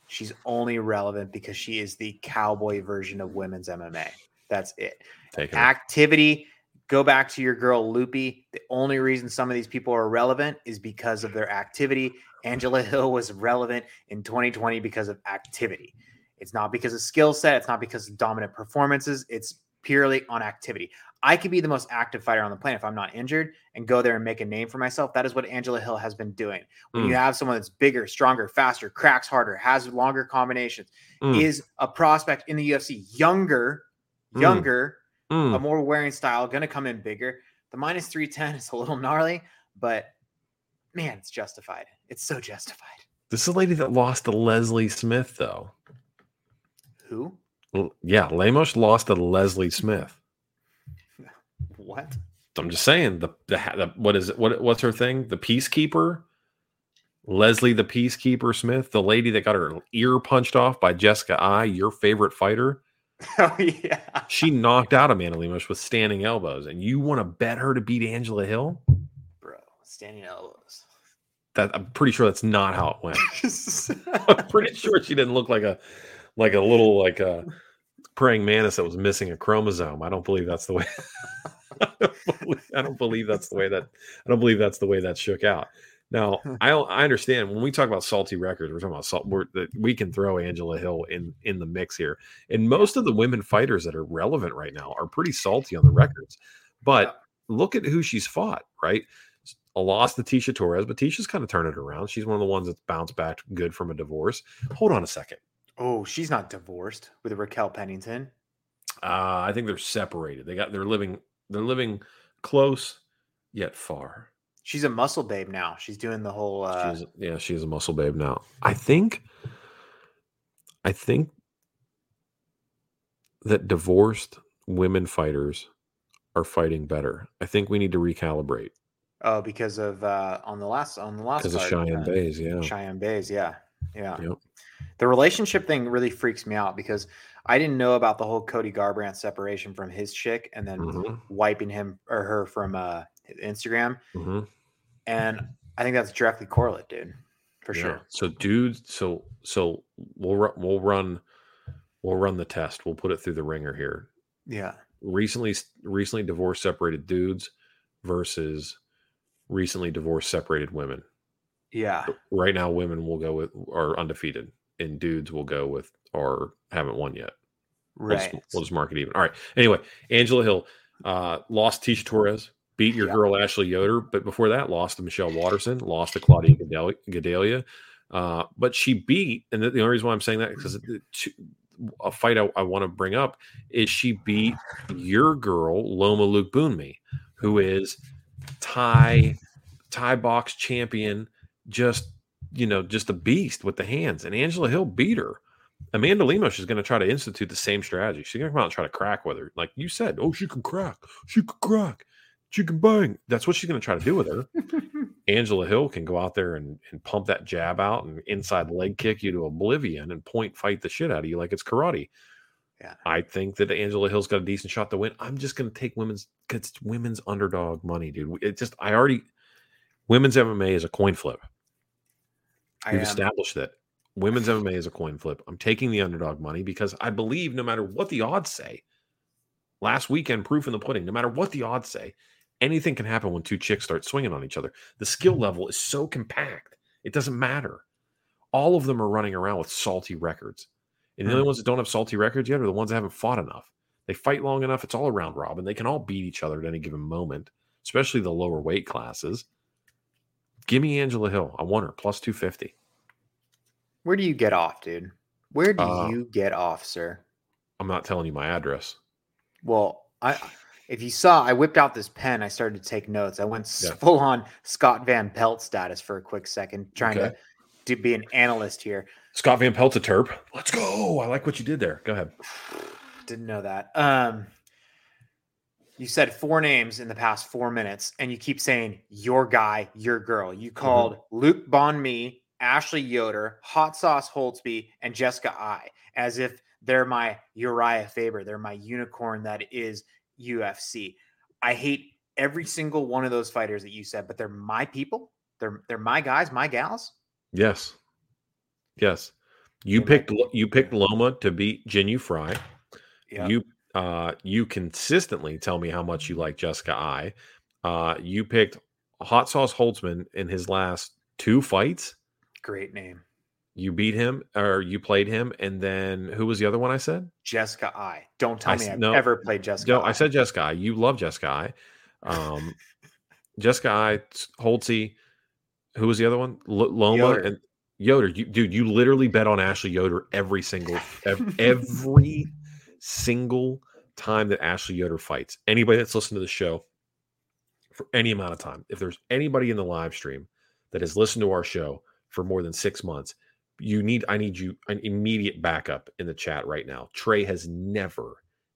She's only relevant because she is the cowboy version of women's M M A. That's it. Taking it. Activity. Go back to your girl Loopy. The only reason some of these people are relevant is because of their activity. Angela Hill was relevant in twenty twenty because of activity. It's not because of skill set. It's not because of dominant performances. It's purely on activity. I could be the most active fighter on the planet if I'm not injured and go there and make a name for myself. That is what Angela Hill has been doing. When mm. you have someone that's bigger, stronger, faster, cracks harder, has longer combinations, mm. is a prospect in the U F C, younger, mm. younger, mm. a more wearing style, going to come in bigger. The minus three ten is a little gnarly, but man, it's justified. It's so justified. This is a lady that lost to Leslie Smith, though. Who? Yeah, Lemos lost to Leslie Smith. What? I'm just saying the, the the what is it? What what's her thing? The Peacekeeper, Leslie the Peacekeeper Smith, the lady that got her ear punched off by Jessica Ai, your favorite fighter. Oh yeah, she knocked out Amanda Lemos with standing elbows, and you want to bet her to beat Angela Hill, bro? Standing elbows. That I'm pretty sure that's not how it went. I'm pretty sure she didn't look like a like a little like a praying mantis that was missing a chromosome. I don't believe that's the way. I, don't believe, I don't believe that's the way that I don't believe that's the way that shook out. Now, I I understand when we talk about salty records, we're talking about salt. We're, that we can throw Angela Hill in in the mix here, and most of the women fighters that are relevant right now are pretty salty on the records. But look at who she's fought. Right, a loss to Tisha Torres, but Tisha's kind of turned it around. She's one of the ones that's bounced back good from a divorce. Hold on a second. Oh, she's not divorced with Raquel Pennington. Uh, I think they're separated. They got they're living they're living close yet far. She's a muscle babe now. She's doing the whole uh she's, yeah, she's a muscle babe now. I think I think that divorced women fighters are fighting better. I think we need to recalibrate. Oh, because of uh on the last on the last because of Cheyenne uh, Bays, yeah. Cheyenne Bays, yeah. Yeah. Yep. The relationship thing really freaks me out because I didn't know about the whole Cody Garbrandt separation from his chick and then mm-hmm. wiping him or her from uh, Instagram. Mm-hmm. And I think that's directly correlate, dude, for yeah. sure. So, dude, so so we'll we'll run we'll run the test. We'll put it through the ringer here. Yeah. Recently, recently divorced separated dudes versus recently divorced separated women. Yeah. Right now, women will go with are undefeated, and dudes will go with or haven't won yet. Right. We'll just, we'll just mark it even. All right. Anyway, Angela Hill uh, lost Tisha Torres, beat your yeah. girl Ashley Yoder, but before that, lost to Michelle Watterson, lost to Claudia Gadelha. Uh, but she beat, and the, the only reason why I'm saying that is because a fight I, I want to bring up is she beat your girl Loma Lookboonmee, who is Thai Thai box champion. Just, you know, just a beast with the hands. And Angela Hill beat her. Amanda Lemos is going to try to institute the same strategy. She's going to come out and try to crack with her. Like you said, oh, she can crack. She can crack. She can bang. That's what she's going to try to do with her. Angela Hill can go out there and, and pump that jab out and inside leg kick you to oblivion and point fight the shit out of you like it's karate. Yeah. I think that Angela Hill's got a decent shot to win. I'm just going to take women's, because it's women's underdog money, dude. It just, I already, women's M M A is a coin flip. We've established that women's M M A is a coin flip. I'm taking the underdog money because I believe no matter what the odds say, last weekend, proof in the pudding, no matter what the odds say, anything can happen when two chicks start swinging on each other. The skill level is so compact. It doesn't matter. All of them are running around with salty records. And the mm-hmm. only ones that don't have salty records yet are the ones that haven't fought enough. They fight long enough. It's all around robin. They can all beat each other at any given moment, especially the lower weight classes. Give me Angela Hill. I want her plus two fifty. Where do you get off, dude? Where do uh, you get off, sir? I'm not telling you my address. Well, I if you saw, I whipped out this pen. I started to take notes. I went yeah. full on Scott Van Pelt status for a quick second, trying okay. to, to be an analyst here. Scott Van Pelt's a terp. Let's go. I like what you did there. Go ahead. Didn't know that. Um, You said four names in the past four minutes, and you keep saying your guy, your girl. You called mm-hmm. Luke Bonmi, Ashley Yoder, Hot Sauce Holtzby, and Jessica Ai, as if they're my Uriah Faber. They're my unicorn that is U F C. I hate every single one of those fighters that you said, but they're my people. They're they're my guys, my gals. Yes. Yes. You They picked might- you picked Loma to beat Jinyu Fry. Yeah. You uh you consistently tell me how much you like Jessica I. Uh you picked Hot Sauce Holtzman in his last two fights. Great name. You beat him or you played him, and then who was the other one I said? Jessica I. Don't tell I me s- I've no, ever played Jessica No, I. I said Jessica I. You love Jessica I. Um Jessica I, Holtzy, who was the other one? L- Loma Yoder. and Yoder. You, dude, you literally bet on Ashley Yoder every single ev- every single time that Ashley Yoder fights. Anybody that's listened to the show for any amount of time, if there's anybody in the live stream that has listened to our show for more than six months, you need I need you an immediate backup in the chat right now. Trey has never,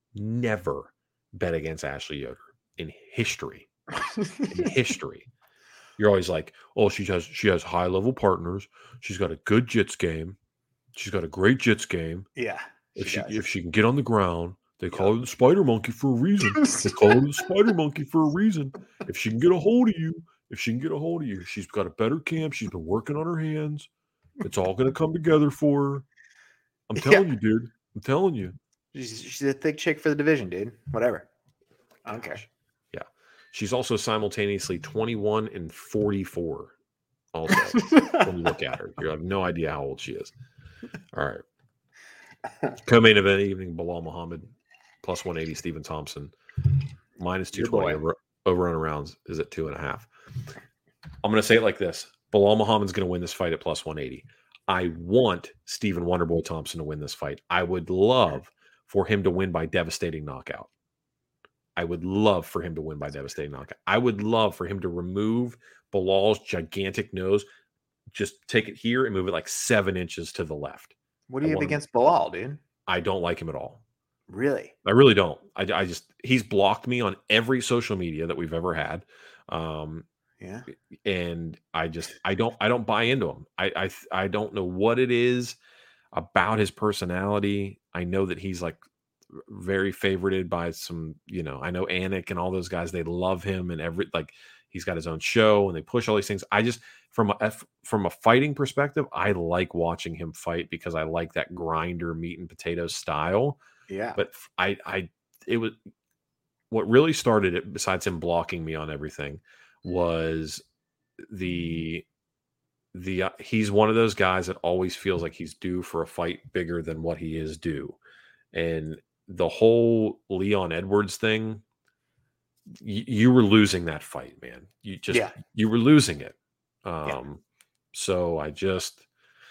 never bet against Ashley Yoder in history. In history. You're always like, oh, she has she has high level partners. She's got a good jits game. She's got a great jits game. Yeah. If she does. if she can get on the ground, they call her the spider monkey for a reason. They call her the spider monkey for a reason. If she can get a hold of you, if she can get a hold of you, she's got a better camp. She's been working on her hands. It's all going to come together for her. I'm telling Yeah. you, dude. I'm telling you. She's, she's a thick chick for the division, dude. Whatever. I don't care. Yeah. She's also simultaneously twenty-one and forty-four. Also, when you look at her, you have no idea how old she is. All right. Co-main event evening: Bilal Muhammad plus one eighty. Stephen Thompson minus two twenty. Over, over on rounds is at two and a half. I'm going to say it like this: Bilal Muhammad's going to win this fight at plus one eighty. I want Stephen Wonderboy Thompson to win this fight. I would love for him to win by devastating knockout. I would love for him to win by devastating knockout. I would love for him to remove Bilal's gigantic nose, just take it here and move it like seven inches to the left. What do you I have want him- against Bilal, dude? I don't like him at all. Really? I really don't. I, I just he's blocked me on every social media that we've ever had, um, Yeah. and I just I don't I don't buy into him. I I I don't know what it is about his personality. I know that he's like very favorited by some, you know, I know Anik and all those guys, they love him, and every like he's got his own show and they push all these things. I just from a from a fighting perspective, I like watching him fight because I like that grinder meat and potatoes style. Yeah. But I I it was what really started it, besides him blocking me on everything, was the the uh, he's one of those guys that always feels like he's due for a fight bigger than what he is due. And the whole Leon Edwards thing, y- you were losing that fight, man. You just Yeah. you were losing it. Um, Yeah. so I just,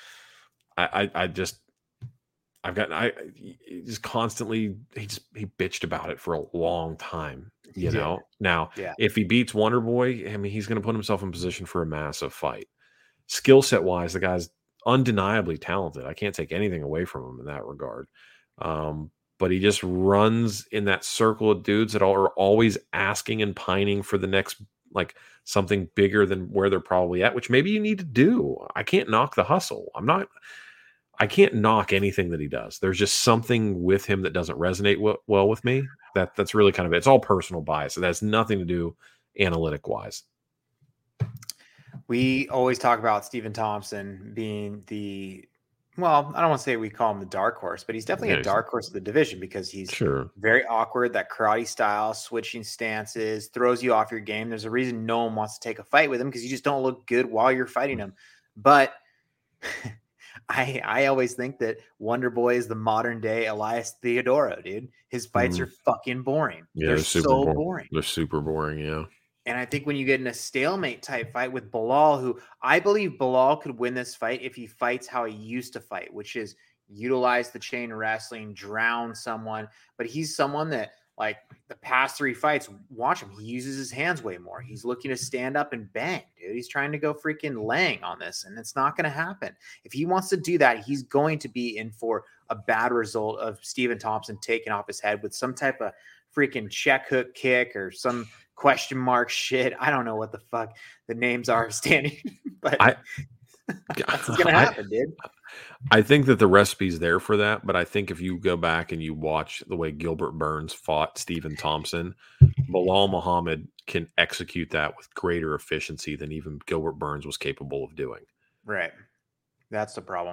I, I, I just, I've got, I he just constantly, he just, he bitched about it for a long time, you He did. know? Now, Yeah. if he beats Wonder Boy, I mean, he's going to put himself in position for a massive fight. Skill set wise, the guy's undeniably talented. I can't take anything away from him in that regard. Um, but he just runs in that circle of dudes that are always asking and pining for the next, like something bigger than where they're probably at, which maybe you need to do. I can't knock the hustle. I'm not, I can't knock anything that he does. There's just something with him that doesn't resonate w- well with me. That that's really kind of it. It's all personal bias. It has nothing to do analytic wise. We always talk about Stephen Thompson being the, well, I don't want to say we call him the dark horse, but he's definitely Yeah, a he's- dark horse of the division because he's Sure. very awkward, that karate style, switching stances, throws you off your game. There's a reason no one wants to take a fight with him because you just don't look good while you're fighting him. But I I always think that Wonder Boy is the modern day Elias Theodoro, dude. His fights Mhm. are fucking boring. Yeah, they're they're super so boring. boring. They're super boring. Yeah. And I think when you get in a stalemate type fight with Bilal, who I believe Bilal could win this fight if he fights how he used to fight, which is utilize the chain wrestling, drown someone. But he's someone that, like, the past three fights, watch him. He uses his hands way more. He's looking to stand up and bang, dude. He's trying to go freaking Lang on this, and it's not going to happen. If he wants to do that, he's going to be in for a bad result of Stephen Thompson taking off his head with some type of freaking check hook kick or some question mark shit. I don't know what the fuck the names are standing, but I- that's gonna I- happen, dude. I think that the recipe's there for that, but I think if you go back and you watch the way Gilbert Burns fought Stephen Thompson, Bilal Muhammad can execute that with greater efficiency than even Gilbert Burns was capable of doing. Right. That's the problem.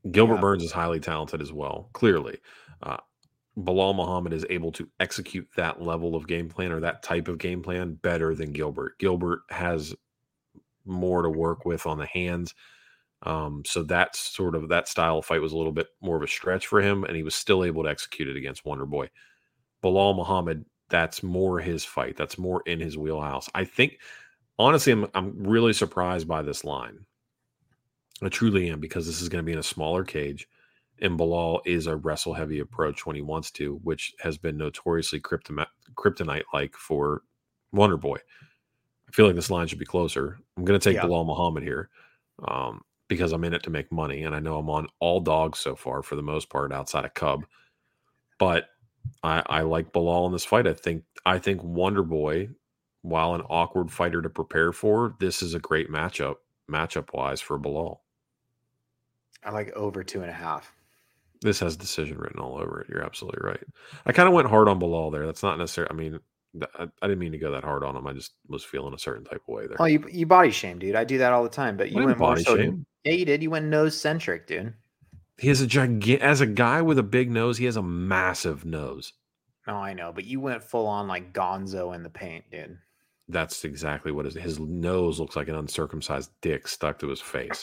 Gilbert Yeah. Burns is highly talented as well, clearly. Uh, Bilal Muhammad is able to execute that level of game plan or that type of game plan better than Gilbert. Gilbert has more to work with on the hands. Um, so that's sort of that style of fight was a little bit more of a stretch for him, and he was still able to execute it against Wonder Boy. Bilal Muhammad, that's more his fight. That's more in his wheelhouse. I think, honestly, I'm, I'm really surprised by this line. I truly am, because this is going to be in a smaller cage, and Bilal is a wrestle heavy approach when he wants to, which has been notoriously kryptonite like for Wonder Boy. I feel like this line should be closer. I'm going to take Yeah. Bilal Muhammad here um, because I'm in it to make money, and I know I'm on all dogs so far for the most part outside of Cub. But I, I like Bilal in this fight. I think I think Wonder Boy, while an awkward fighter to prepare for, this is a great matchup matchup wise for Bilal. I like over two and a half. This has decision written all over it. You're absolutely right. I kind of went hard on Bilal there. That's not necessarily. I mean, I, I didn't mean to go that hard on him. I just was feeling a certain type of way there. Oh, you you body shame, dude. I do that all the time. But you I went more body so. shame. Yeah, you did. You went nose centric, dude. He has a gigantic. As a guy with a big nose, he has a massive nose. No, I know, but you went full on like Gonzo in the paint, dude. That's exactly what his his nose looks like, an uncircumcised dick stuck to his face.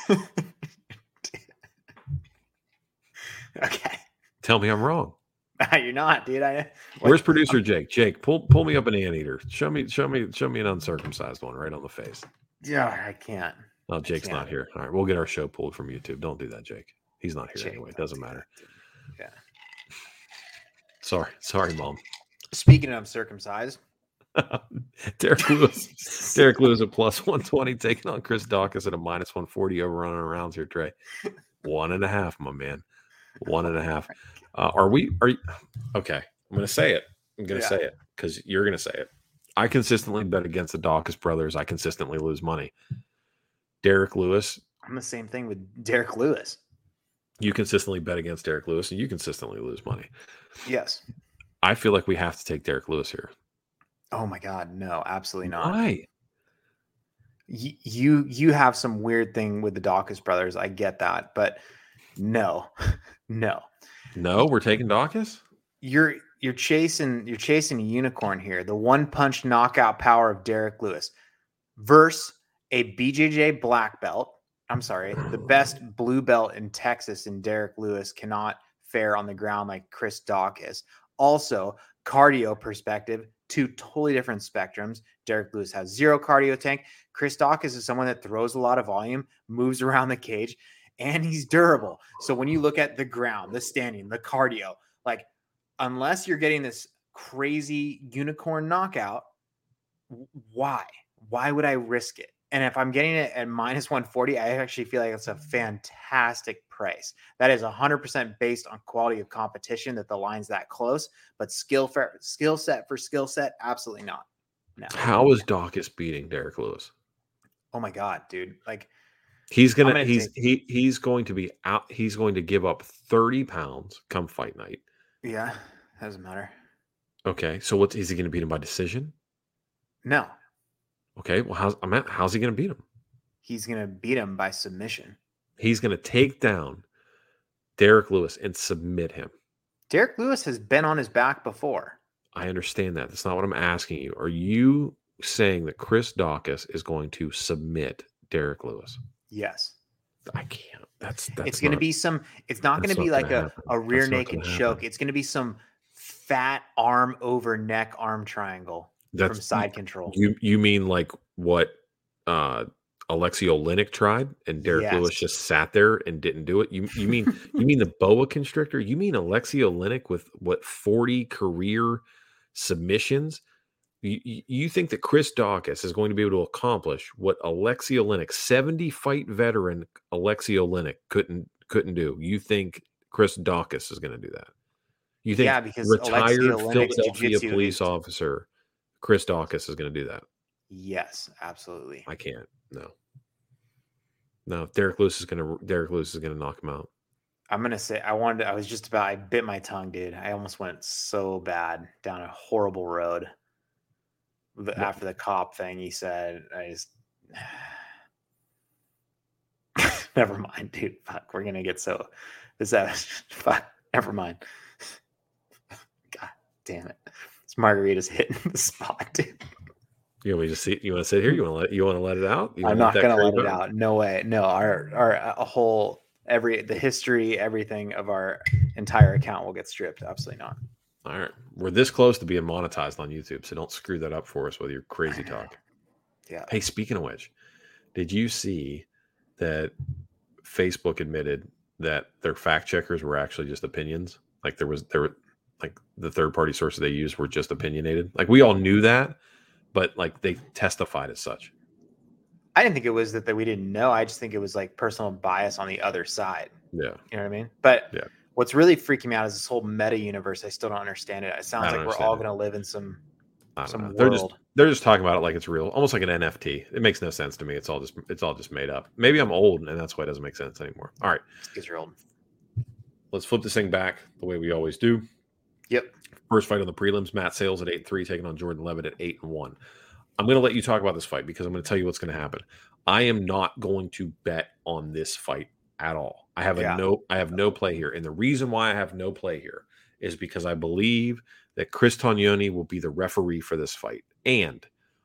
Okay. Tell me I'm wrong. You're not, dude. I Where's producer Jake? Jake, pull pull me up an anteater. Show me, show me, show me an uncircumcised one right on the face. Yeah, I can't. No, Jake's can't. not here. All right, we'll get our show pulled from YouTube. Don't do that, Jake. He's not here Jake, anyway. It don't doesn't do matter. that, yeah. Sorry, sorry, Mom. Speaking of circumcised, Derek Lewis, Derek Lewis at plus one twenty, taking on Chris Dawkins at a minus one forty over on rounds here, Trey. One and a half, my man. One and a half. Uh, are we? Are you? Okay, I'm going to say it. I'm going to Yeah. say it because you're going to say it. I consistently bet against the Dawkins brothers. I consistently lose money. Derek Lewis. I'm the same thing with Derek Lewis. You consistently bet against Derek Lewis, and you consistently lose money. Yes. I feel like we have to take Derek Lewis here. Oh my God, no, absolutely not. Why? Y- You you have some weird thing with the Dawkins brothers. I get that, but no, no. No, we're taking Dawkins? You're you're chasing you're chasing a unicorn here. The one punch knockout power of Derek Lewis versus a B J J black belt. I'm sorry, the best blue belt in Texas, and Derek Lewis cannot fare on the ground like Chris Dawkins. Also, cardio perspective, two totally different spectrums. Derek Lewis has zero cardio tank. Chris Dawkins is someone that throws a lot of volume, moves around the cage, and he's durable. So when you look at the ground, the standing, the cardio, like unless you're getting this crazy unicorn knockout, why? Why would I risk it? And if I'm getting it at minus one forty, I actually feel like it's a fantastic price. That is one hundred percent based on quality of competition that the line's that close, but skill for skill set for skill set, absolutely not. No. How is Dawkins beating Derek Lewis? Oh my God, dude. Like he's gonna, gonna he's take- he he's going to be out, he's going to give up thirty pounds come fight night. Yeah, doesn't matter. Okay, so what is he gonna beat him by decision? No. Okay, well, how's I'm at, how's he gonna beat him? He's gonna beat him by submission. He's gonna take down Derek Lewis and submit him. Derek Lewis has been on his back before. I understand that. That's not what I'm asking you. Are you saying that Chris Dawkins is going to submit Derek Lewis? Yes. I can't. That's that's It's going to not- be some, it's not going that's to be not like gonna a, happen. a rear That's not naked gonna choke. happen. It's going to be some fat arm over neck arm triangle That's from side control. You you mean like what uh Alexei Olenek tried and Derek Yes. Lewis just sat there and didn't do it? You you mean you mean the boa constrictor? You mean Alexei Olenek with what forty career submissions? You, you- you think that Chris Dawkins is going to be able to accomplish what Alexei Olenek, seventy fight veteran Alexei Olenek couldn't couldn't do? You think Chris Dawkins is going to do that? You think Yeah, because Alexei retired Olenek's Philadelphia jiu-jitsu police is- officer Chris Dawkins is going to do that? Yes, absolutely. I can't. No. No, Derek Lewis is going to Derek Lewis is going to knock him out. I'm going to say, I wanted, I was just about, I bit my tongue, dude. I almost went so bad down a horrible road. The- After the cop thing, he said, I just, Never mind, dude. Fuck, we're gonna get so this that fuck. Never mind. God damn it. This margarita's hitting the spot, dude. You want me to see? You want to sit here? You want to let? You want to let it out? You I'm wanna not let gonna that let creep it out. No way. No, our our a whole every the history, everything of our entire account will get stripped. Absolutely not. All right, we're this close to being monetized on YouTube, so don't screw that up for us with your crazy talk. Yeah. Hey, speaking of which, did you see that Facebook admitted that their fact checkers were actually just opinions? Like there was there were like the third party sources they used were just opinionated. Like we all knew that, but like they testified as such. I didn't think it was that, that we didn't know. I just think it was like personal bias on the other side. Yeah. You know what I mean? But yeah. What's really freaking me out is this whole meta universe. I still don't understand it. It sounds like we're all going to live in some some world. They're just they're just talking about it like it's real, almost like an N F T. It makes no sense to me. It's all just it's all just made up. Maybe I'm old and that's why it doesn't make sense anymore. All right, because you're old. Let's flip this thing back the way we always do. Yep. First fight on the prelims: Matt Sales at eight and three, taking on Jordan Levitt at eight and one. I'm going to let you talk about this fight because I'm going to tell you what's going to happen. I am not going to bet on this fight at all. I have yeah. a no. I have no play here, and the reason why I have no play here is because I believe that Chris Tognoni will be the referee for this fight, and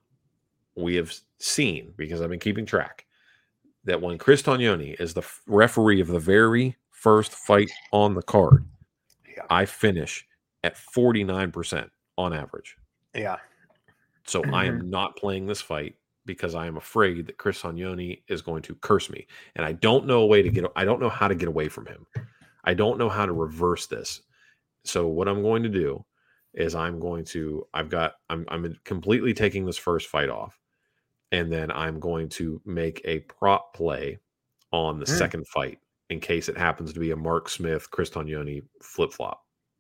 we have seen, because I've been keeping track, that when Chris Tognoni is the referee of the very first fight on the card, yeah. I finish at forty-nine percent on average. Yeah. So I am not playing this fight because I am afraid that Chris Tognoni is going to curse me. And I don't know a way to get, I don't know how to get away from him. I don't know how to reverse this. So what I'm going to do is I'm going to, I've got, I'm, I'm completely taking this first fight off. And then I'm going to make a prop play on the mm. second fight in case it happens to be a Mark Smith, Chris Tognoni flip-flop.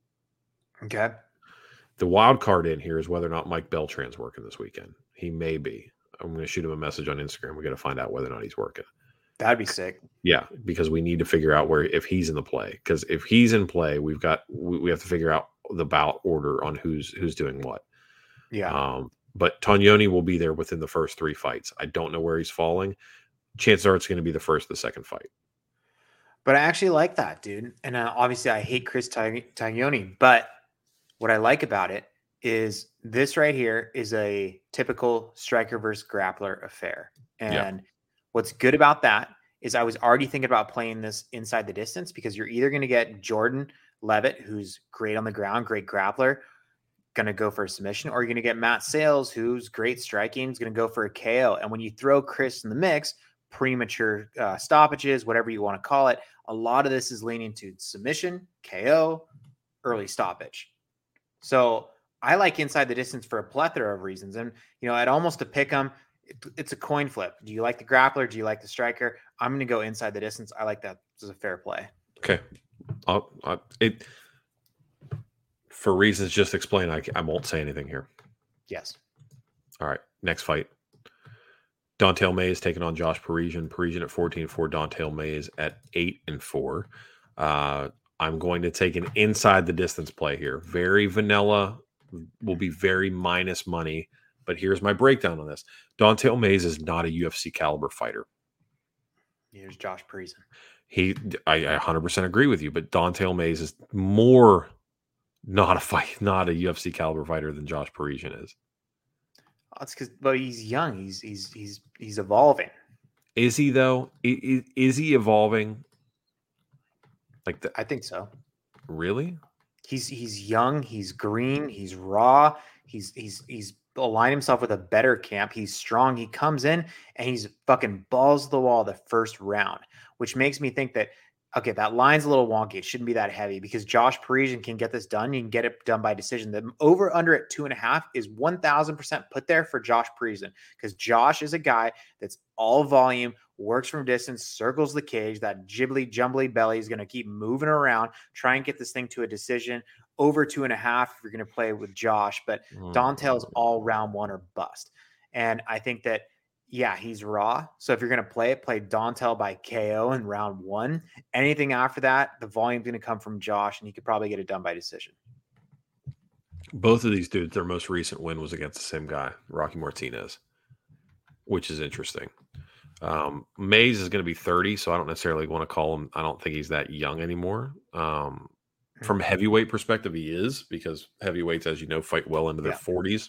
Okay. The wild card in here is whether or not Mike Beltran's working this weekend. He may be. I'm going to shoot him a message on Instagram. We got to find out whether or not he's working. That'd be sick. Yeah, because we need to figure out where if he's in the play. Because if he's in play, we've got we, we have to figure out the bout order on who's who's doing what. Yeah. Um, but Tognoni will be there within the first three fights. I don't know where he's falling. Chances are it's going to be the first, the second fight. But I actually like that, dude. And uh, obviously, I hate Chris Tognoni. But what I like about it is this right here is a typical striker versus grappler affair. And yeah. what's good about that is I was already thinking about playing this inside the distance because you're either going to get Jordan Levitt, who's great on the ground, great grappler, going to go for a submission, or you're going to get Matt Sales, who's great striking, is going to go for a K O. And when you throw Chris in the mix, premature uh, stoppages, whatever you want to call it, a lot of this is leaning to submission, K O, early stoppage. So I like inside the distance for a plethora of reasons. And, you know, I'd almost to pick them. It, it's a coin flip. Do you like the grappler? Do you like the striker? I'm going to go inside the distance. I like that. This is a fair play. Okay. I'll, I'll, it, for reasons just explained, I, I won't say anything here. Yes. All right. Next fight. Don'Tale Mayes taking on Josh Parisian. Parisian at fourteen and four. Don'Tale Mayes at eight and four. Uh, I'm going to take an inside the distance play here. Very vanilla. Will be very minus money. But here's my breakdown on this. Don'Tale Mayes is not a U F C caliber fighter. Here's Josh Parisian. He, I, I one hundred percent agree with you, but Don'Tale Mayes is more not a fight, not a U F C caliber fighter than Josh Parisian is. That's because, but he's young. He's he's he's he's evolving. Is he though? Is, is he evolving? Like the, I think so. Really? He's he's young. He's green. He's raw. He's he's he's aligned himself with a better camp. He's strong. He comes in and he's fucking balls to the wall the first round, which makes me think that, okay, that line's a little wonky. It shouldn't be that heavy because Josh Parisian can get this done. You can get it done by decision. The over under at two and a half is one thousand percent put there for Josh Parisian because Josh is a guy that's all volume, works from distance, circles the cage. That jibbly jumbly belly is going to keep moving around, try and get this thing to a decision. Over two and a half if you're going to play with Josh, but mm. Don'Tale's all round one or bust. And I think that, yeah, he's raw. So if you're going to play it, play Don'Tale by K O in round one. Anything after that, the volume's going to come from Josh, and he could probably get it done by decision. Both of these dudes, their most recent win was against the same guy, Rocky Martinez, which is interesting. Um, Mays is going to be thirty, so I don't necessarily want to call him. I don't think he's that young anymore. Um, from heavyweight perspective, he is, because heavyweights, as you know, fight well into their Yeah. forties.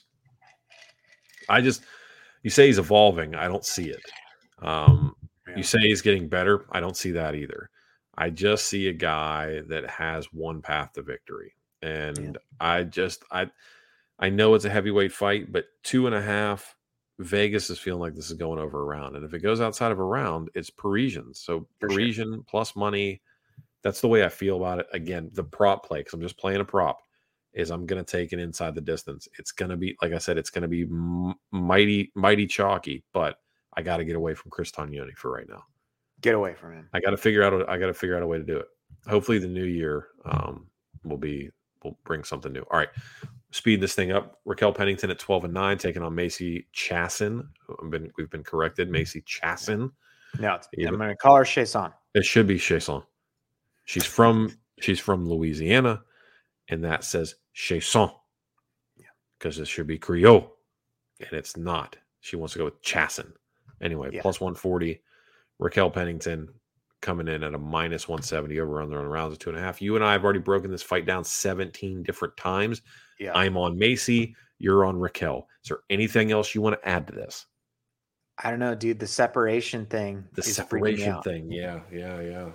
I just, you say he's evolving. I don't see it. Um, Yeah. You say he's getting better. I don't see that either. I just see a guy that has one path to victory. And Yeah. I just, I, I know it's a heavyweight fight, but two and a half, Vegas is feeling like this is going over a round. And if it goes outside of a round, it's Parisian. So For sure. Parisian plus money. That's the way I feel about it. Again, the prop play, because I'm just playing a prop, is I'm going to take it inside the distance. It's going to be, like I said, it's going to be m- mighty, mighty chalky, but I got to get away from Chris Tognoni for right now. Get away from him. I got to figure out, a, I got to figure out a way to do it. Hopefully the new year um, will be, will bring something new. All right. Speed this thing up. Raquel Pennington at twelve and nine, taking on Macy Chassin. I've been, we've been corrected. Macy Chassin. No, it's, Even- I'm going to call her Chasson. It should be Chasson. She's from she's from Louisiana, and that says Chasson. Because it should be Creole, and it's not. She wants to go with Chassin. Anyway, Yeah. plus one forty. Raquel Pennington coming in at a minus one seventy over under on rounds of two and a half. You and I have already broken this fight down seventeen different times. Yeah. I'm on Macy. You're on Raquel. Is there anything else you want to add to this? I don't know, dude. The separation thing. The is freaking me separation out. thing. Yeah, yeah, yeah.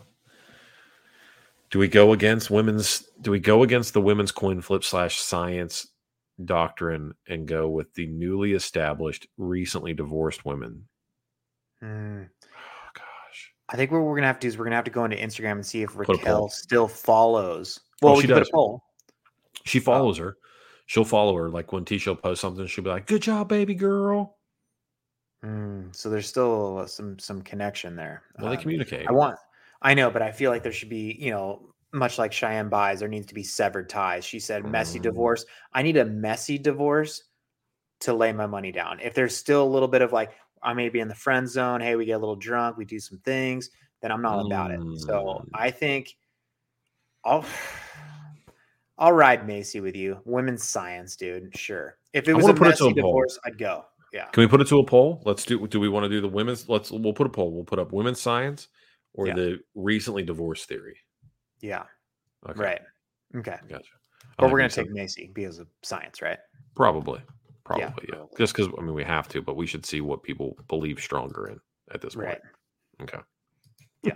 Do we go against women's? Do we go against the women's coin flip slash science doctrine and go with the newly established, recently divorced women? Hmm. Oh gosh, I think what we're gonna have to do is we're gonna have to go into Instagram and see if a Raquel poll. still follows. Oh, Well, she we can put does. a poll. she follows her. She'll follow her. Like when T-Show posts something, she'll be like, "Good job, baby girl." Hmm. So there's still some some connection there. Well, they Um, communicate. I want. I know, but I feel like there should be, you know, much like Cheyenne buys, there needs to be severed ties. She said messy Mm. divorce. I need a messy divorce to lay my money down. If there's still a little bit of like, I may be in the friend zone. Hey, we get a little drunk, we do some things, then I'm not about it. So Mm. I think I'll I'll ride Macy with you. Women's science, dude. Sure. If it I was a wanna put it to messy a poll. divorce, I'd go. Yeah. Can we put it to a poll? Let's do. Do we want to do the women's? Let's. We'll put a poll. We'll put up women's science or Yeah. the recently divorced theory. Yeah. Okay, Right. Okay. Gotcha. But I we're gonna think take Macy because of science, right? Probably. Probably, yeah. probably. Just because, I mean, we have to, but we should see what people believe stronger in at this point. Right. Okay. Yeah.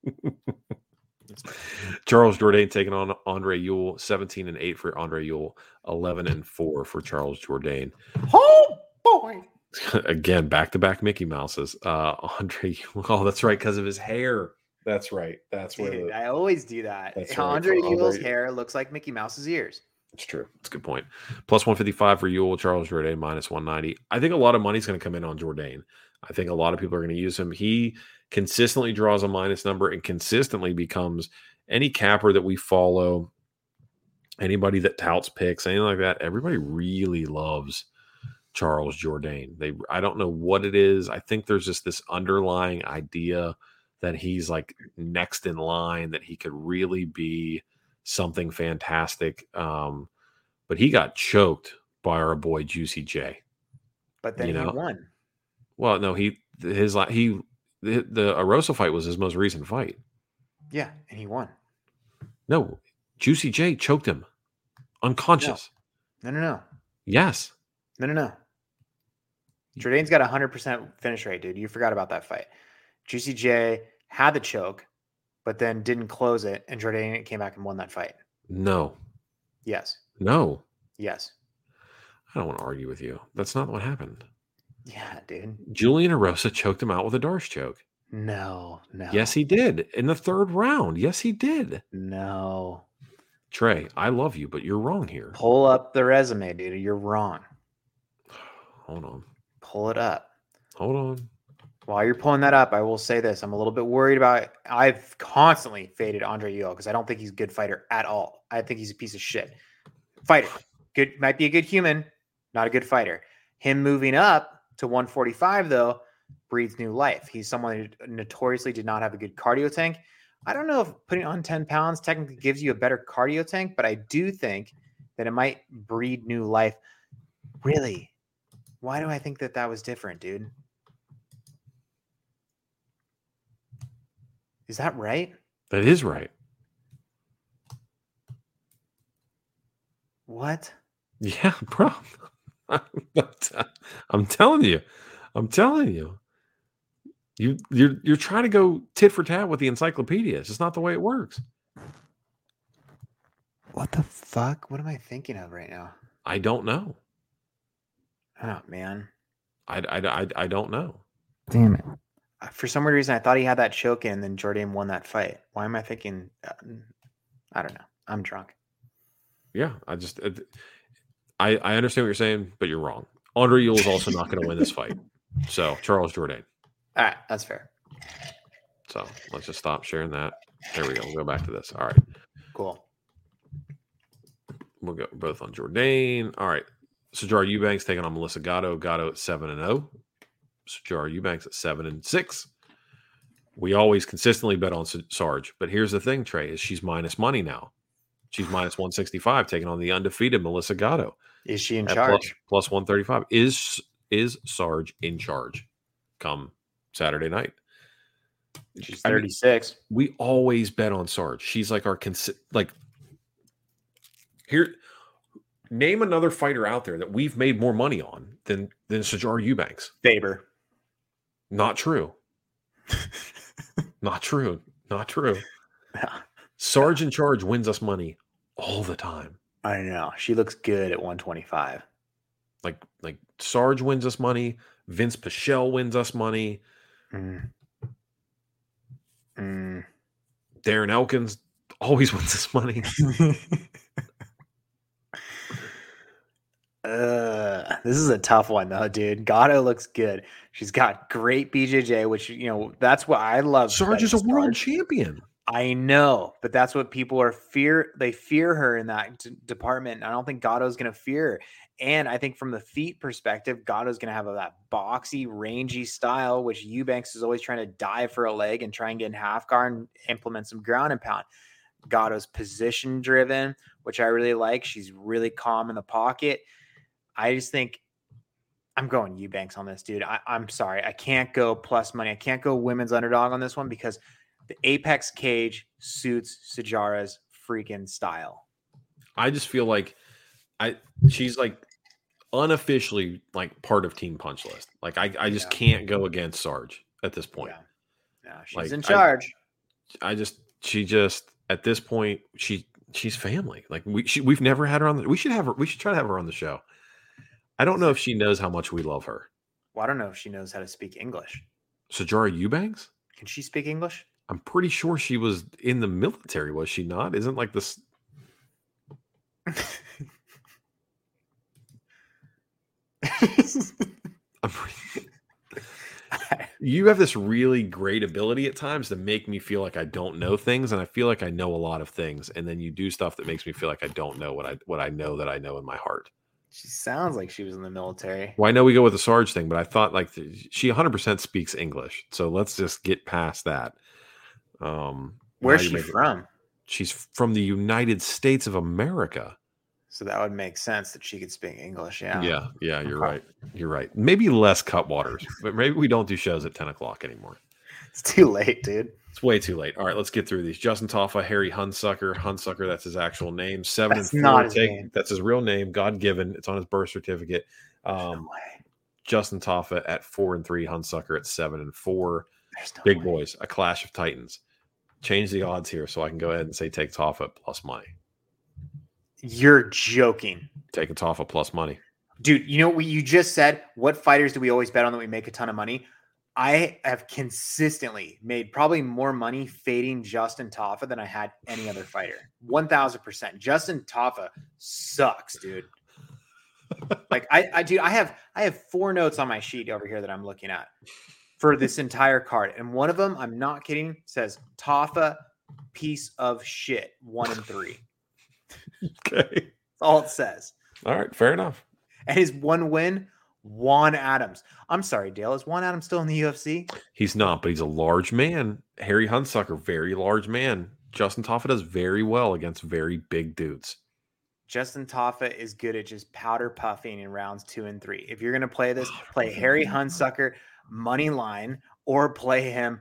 Charles Jourdain taking on Andre Ewell, seventeen and eight for Andre Ewell, eleven and four for Charles Jourdain. Oh boy. Again, back to back Mickey Mouses. Uh, Andre Ewell. Oh, that's right, because of his hair. That's right. That's where Dude, the, I always do that. That's right, Andre for Ewell's Andre- hair looks like Mickey Mouse's ears. it's true. It's a good point. Plus one fifty-five for Ewell, Charles Jourdain minus one ninety. I think a lot of money's going to come in on Jourdain. I think a lot of people are going to use him. He consistently draws a minus number and consistently becomes any capper that we follow, anybody that touts picks, anything like that. Everybody really loves Charles Jourdain. They, I don't know what it is. I think there's just this underlying idea that he's like next in line, that he could really be something fantastic. Um, but he got choked by our boy Juicy J. But then You he know? won. Well, no, he his la- he the, the Arosa fight was his most recent fight. Yeah, and he won. No, Juicy J choked him unconscious. No, no, no. Yes. No, no, no. Jourdain's got a hundred percent finish rate, dude. You forgot about that fight. Juicy J had the choke, but then didn't close it, and Jourdain came back and won that fight. No. Yes. No. Yes. I don't want to argue with you. That's not what happened. Yeah, dude. Julian Arosa choked him out with a Darce choke. No, no. Yes, he did in the third round. Yes, he did. No. Trey, I love you, but you're wrong here. Pull up the resume, dude. You're wrong. Hold on. Pull it up. Hold on. While you're pulling that up, I will say this. I'm a little bit worried about I've constantly faded Andre Ewell because I don't think he's a good fighter at all. I think he's a piece of shit. Fighter. Good, might be a good human, not a good fighter. Him moving up to one forty-five, though, breathes new life. He's someone who notoriously did not have a good cardio tank. I don't know if putting on ten pounds technically gives you a better cardio tank, but I do think that it might breed new life. Really? Why do I think that that was different, dude? Is that right? That is right. What? Yeah, bro. I'm telling you. I'm telling you. You you're you're trying to go tit for tat with the encyclopedia. It's just not the way it works. What the fuck? What am I thinking of right now? I don't know. Oh man. I I, I, I don't know. Damn it. For some weird reason, I thought he had that choke in, and then Jourdain won that fight. Why am I thinking? Uh, I don't know. I'm drunk. Yeah, I just it, I I understand what you're saying, but you're wrong. Andre Ewell is also not going to win this fight. So Charles Jourdain. All right, that's fair. So let's just stop sharing that. There we go. We'll go back to this. All right. Cool. We'll go both on Jourdain. All right. Sijara Eubanks taking on Melissa Gatto. Gatto at seven and zero. Sijara Eubanks at seven and six. We always consistently bet on Sarge, but here's the thing, Trey, is she's minus money now. She's minus one sixty-five, taking on the undefeated Melissa Gatto. Is she in charge? Plus, plus one thirty-five. Is is Sarge in charge come Saturday night? She's thirty-six. I mean, we always bet on Sarge. She's like our consi- like here. Name another fighter out there that we've made more money on than than Sijara Eubanks. Faber. Not true. Not true. Not true. Sarge in charge wins us money all the time. I know. She looks good at one twenty-five. Like like Sarge wins us money. Vince Pichel wins us money. Mm. Mm. Darren Elkins always wins us money. Uh, this is a tough one though, dude. Gatto looks good. She's got great B J J, which, you know, that's what I love. Sarge is a Sarge. world champion. I know, but that's what people are fear. They fear her in that d- department. I don't think Gatto's going to fear her. And I think from the feet perspective, Gatto's going to have a, that boxy, rangy style, which Eubanks is always trying to dive for a leg and try and get in half guard and implement some ground and pound. Gatto's position driven, which I really like. She's really calm in the pocket. I just think I'm going Eubanks on this, dude. I, I'm sorry. I can't go plus money. I can't go women's underdog on this one because the Apex cage suits Sijara's freaking style. I just feel like I she's like unofficially like part of Team Punch List. Like I, I just yeah. can't go against Sarge at this point. Yeah, yeah she's like, in charge. I, I just she just at this point she she's family. Like we she, we've never had her on the we should have her we should try to have her on the show. I don't know if she knows how much we love her. Well, I don't know if she knows how to speak English. Sijara Eubanks? Can she speak English? I'm pretty sure she was in the military, was she not? Isn't like this. pretty... You have this really great ability at times to make me feel like I don't know things, and I feel like I know a lot of things, and then you do stuff that makes me feel like I don't know what I what I know that I know in my heart. She sounds like she was in the military. Well, I know we go with the Sarge thing, but I thought like she one hundred percent speaks English, so let's just get past that. Um, Where's she from? It, she's from the United States of America. So that would make sense that she could speak English. Yeah. Yeah. Yeah. You're right. You're right. Maybe less Cutwaters, but maybe we don't do shows at ten o'clock anymore. It's too late, dude. It's way too late. All right. Let's get through these. Justin Taffa, Harry Hunsucker. Hunsucker, that's his actual name. Seven that's and four. Not his take, name. That's his real name. God given. It's on his birth certificate. Um, no way. Justin Taffa at four and three. Hunsucker at seven and four. No Big way. boys. A clash of titans. Change the odds here so I can go ahead and say take Taffa plus money. You're joking. Take a Taffa plus money. Dude, you know what you just said? What fighters do we always bet on that we make a ton of money? I have consistently made probably more money fading Justin Taffa than I had any other fighter. one thousand percent. Justin Taffa sucks, dude. Like I, I do. I have, I have four notes on my sheet over here that I'm looking at for this entire card. And one of them, I'm not kidding, says Taffa piece of shit, one and three. Okay. That's all it says. All right. Fair enough. And his one win, Juan Adams. I'm sorry, Dale. Is Juan Adams still in the U F C? He's not, but he's a large man. Harry Hunsucker, very large man. Justin Taffa does very well against very big dudes. Justin Taffa is good at just powder puffing in rounds two and three. If you're going to play this, play Harry Hunsucker money line or play him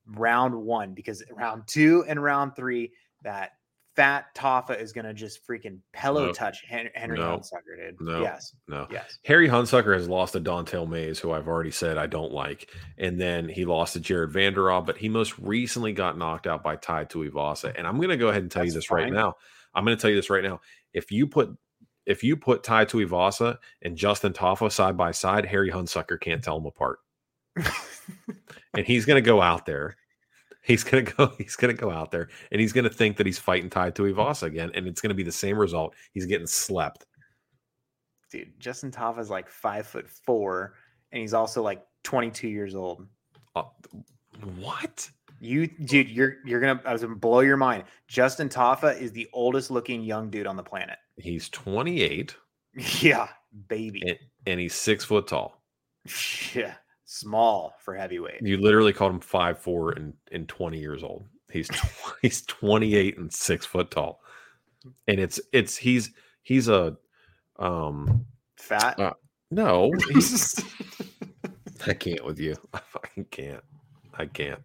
round one, because round two and round three, that fat Taffa is going to just freaking pillow No. touch Hen- Henry No. Hunsucker, dude. No. Yes. No. Yes. Harry Hunsucker has lost to Dontel Mays, who I've already said I don't like. And then he lost to Jared Vanderhoff, but he most recently got knocked out by Tai Tuivasa. And I'm going to go ahead and tell That's you this fine. right now. I'm going to tell you this right now. If you put if you put Tai Tuivasa and Justin Taffa side by side, Harry Hunsucker can't tell them apart. And he's going to go out there. He's gonna go. He's gonna go out there, and he's gonna think that he's fighting Tai Tuivasa again, and it's gonna be the same result. He's getting slept. Dude, Justin Taffa is like five foot four, and he's also like twenty-two years old. Uh, what? You, dude, you're you're gonna. I was gonna blow your mind. Justin Taffa is the oldest looking young dude on the planet. He's twenty-eight. Yeah, baby. And, and he's six foot tall. Yeah, small for heavyweight. You literally called him five four and and twenty years old. He's he's twenty-eight and six foot tall, and it's it's he's he's a um Fat. uh, no. He's, I can't with you. I fucking can't. I can't.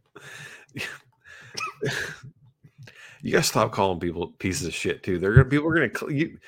You gotta stop calling people pieces of shit too. They're gonna people are gonna cl- you.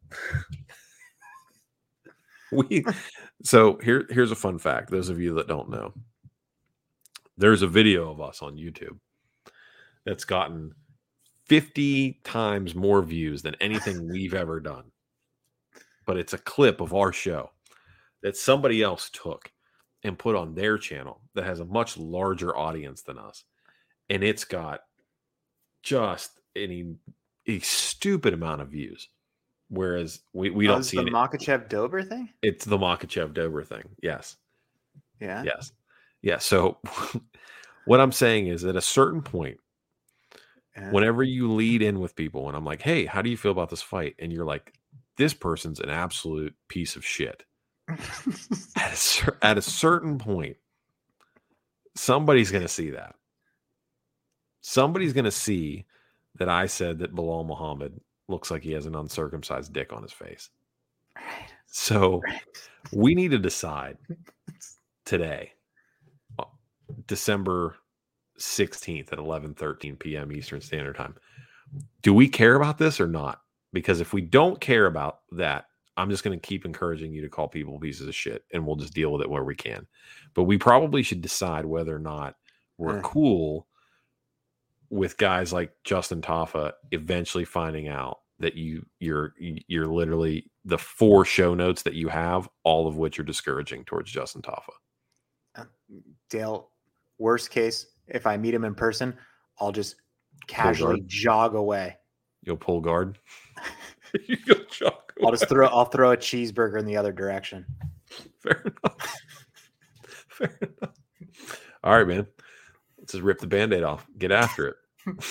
We so here here's a fun fact. Those of you that don't know, there's a video of us on YouTube that's gotten fifty times more views than anything we've ever done. But it's a clip of our show that somebody else took and put on their channel that has a much larger audience than us. And it's got just any a stupid amount of views. Whereas we, we Oh, don't is see the it. Makachev Dober thing. It's the Makachev Dober thing. Yes. Yeah. Yes. Yeah. So what I'm saying is at a certain point, Yeah. whenever you lead in with people and I'm like, hey, how do you feel about this fight? And you're like, this person's an absolute piece of shit. At a, cer- at a certain point, somebody's going to see that. Somebody's going to see that I said that Bilal Muhammad looks like he has an uncircumcised dick on his face. Right. So Right. we need to decide today, December sixteenth at eleven thirteen p.m. Eastern Standard Time. Do we care about this or not? Because if we don't care about that, I'm just going to keep encouraging you to call people pieces of shit, and we'll just deal with it where we can. But we probably should decide whether or not we're Mm. cool with guys like Justin Taffa eventually finding out that you you're you're literally the four show notes that you have, all of which are discouraging towards Justin Taffa. Uh, Dale, worst case, if I meet him in person, I'll just casually guard. jog away. You'll pull guard. You'll jog I'll just throw I'll throw a cheeseburger in the other direction. Fair enough. Fair enough. All right, man. Let's just rip the Band-Aid off. Get after it.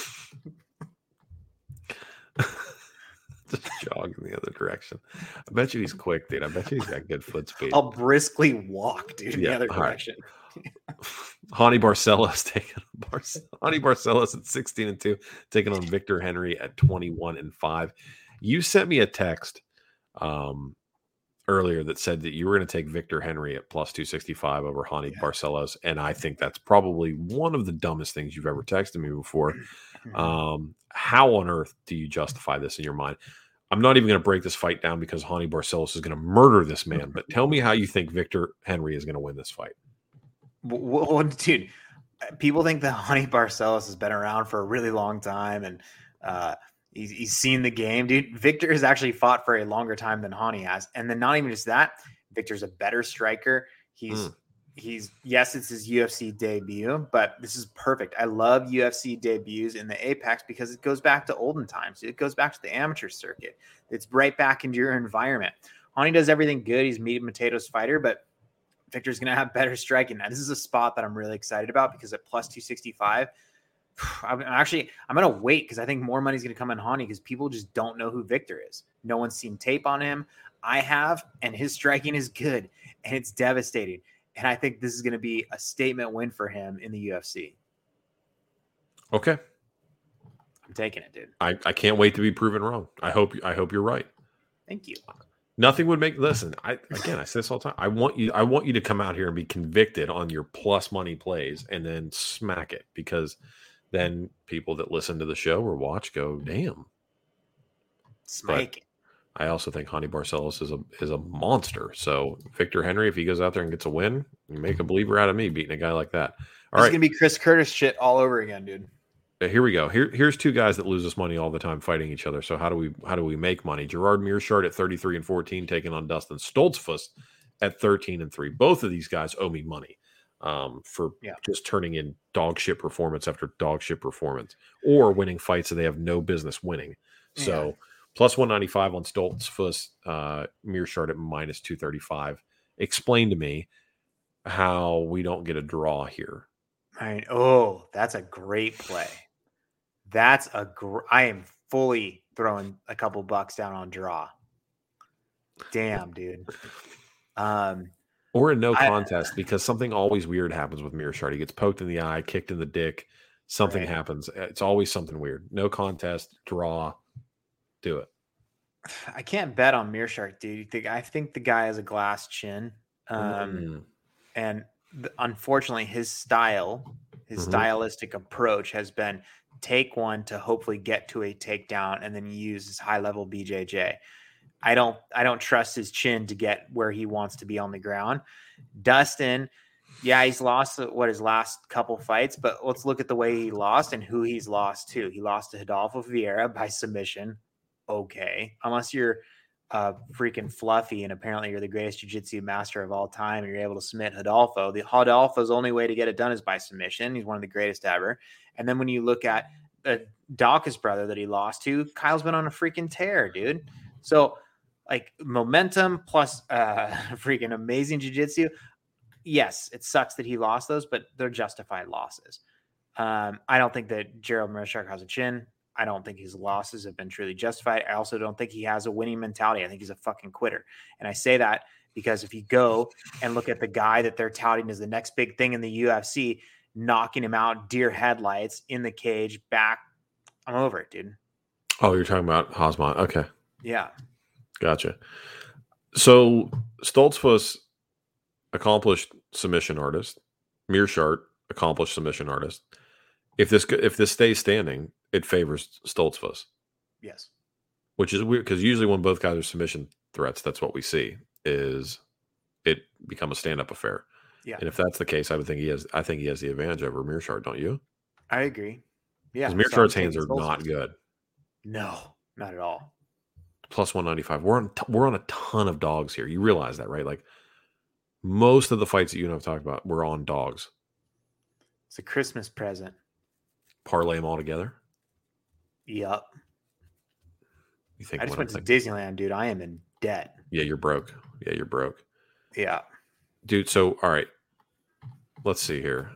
Just jog in the other direction. I bet you he's quick, dude. I bet you he's got good foot speed. I'll briskly walk, dude, in Yeah, the other all right. direction. Hani Barcelos taking Bar- Hani Barcelos at sixteen and two, taking on Victor Henry at twenty-one and five. You sent me a text um, earlier that said that you were going to take Victor Henry at plus two sixty-five over Hani Yeah. Barcelos, and I think that's probably one of the dumbest things you've ever texted me before. Mhm. Um, how on earth do you justify this in your mind? I'm not even going to break this fight down because Hani Barcelos is going to murder this man, but tell me how you think Victor Henry is going to win this fight. W- w- dude, people think that Honey Barcelos has been around for a really long time, and uh, he's, he's seen the game, dude. Victor has actually fought for a longer time than Hani has, and then not even just that, Victor's a better striker. He's Mm. he's yes, it's his U F C debut, but this is perfect. I love U F C debuts in the Apex because it goes back to olden times. It goes back to the amateur circuit. It's right back into your environment. Honey does everything good. He's meat and potatoes fighter, but Victor's going to have better striking. Now, this is a spot that I'm really excited about because at plus two sixty-five, I'm actually, I'm going to wait because I think more money is going to come in Hani because people just don't know who Victor is. No one's seen tape on him. I have, and his striking is good, and it's devastating. And I think this is going to be a statement win for him in the U F C. Okay. I'm taking it, dude. I, I can't wait to be proven wrong. I hope I hope you're right. Thank you. Nothing would make listen. I again, I say this all the time. I want you. I want you to come out here and be convicted on your plus money plays, and then smack it because then people that listen to the show or watch go, "Damn." Smike it. I also think Honey Barcelos is a is a monster. So Victor Henry, if he goes out there and gets a win, you make a believer out of me beating a guy like that. All It's right, gonna be Chris Curtis shit all over again, dude. here we go. Here, here's two guys that lose us money all the time fighting each other. So how do we how do we make money? Gerard Mearshart at thirty-three and fourteen, taking on Dustin Stoltzfus at thirteen and three. Both of these guys owe me money um, for Yeah. just turning in dog shit performance after dog shit performance, or winning fights that they have no business winning. So. Yeah. Plus one ninety-five on Stoltzfus, uh, Mearshart at minus two thirty-five. Explain to me how we don't get a draw here. I mean, oh, that's a great play. That's a gr- I am fully throwing a couple bucks down on draw. Damn, dude. Um, Or a no I- contest because something always weird happens with Mearshart. He gets poked in the eye, kicked in the dick. Something Right. happens. It's always something weird. No contest, draw. Do it. I can't bet on Mearshart, dude. You think I think the guy has a glass chin. Um, Mm. and th- unfortunately his style, his Mhm. stylistic approach has been take one to hopefully get to a takedown and then use his high level B J J. I don't I don't trust his chin to get where he wants to be on the ground. Dustin, yeah, he's lost what his last couple fights, but let's look at the way he lost and who he's lost to. He lost to Rodolfo Vieira by submission. Okay, unless you're uh, freaking fluffy and apparently you're the greatest jiu-jitsu master of all time and you're able to submit Rodolfo. The Rodolfo's only way to get it done is by submission. He's one of the greatest ever. And then when you look at the Dawkins brother that he lost to, Kyle's been on a freaking tear, dude. So like momentum plus uh, freaking amazing jiu-jitsu. Yes, it sucks that he lost those, but they're justified losses. Um, I don't think that Gerald Mearshart has a chin. I don't think his losses have been truly justified. I also don't think he has a winning mentality. I think he's a fucking quitter. And I say that because if you go and look at the guy that they're touting as the next big thing in the U F C, knocking him out, deer headlights in the cage, back, I'm over it, dude. Oh, you're talking about Hosmont. Okay. Yeah. Gotcha. So Stoltzfus, accomplished submission artist. Mearshart, accomplished submission artist. If this if this stays standing, it favors Stoltzfus, Yes. which is weird because usually when both guys are submission threats, that's what we see is it become a stand-up affair. Yeah. And if that's the case, I would think he has. I think he has the advantage over Mearshart, don't you? I agree. Yeah. Because so I'm Mearshart's hands are taking not Stoltzfus. good. No, not at all. Plus one ninety five. We're on t- we're on a ton of dogs here. You realize that, right? Like most of the fights that you and I've talked about, we're on dogs. It's a Christmas present. Parlay them all together. Yep. You think? I just what went I'm to thinking? Disneyland, dude. I am in debt. Yeah, you're broke. Yeah, you're broke, Yeah. dude. So all right, let's see here.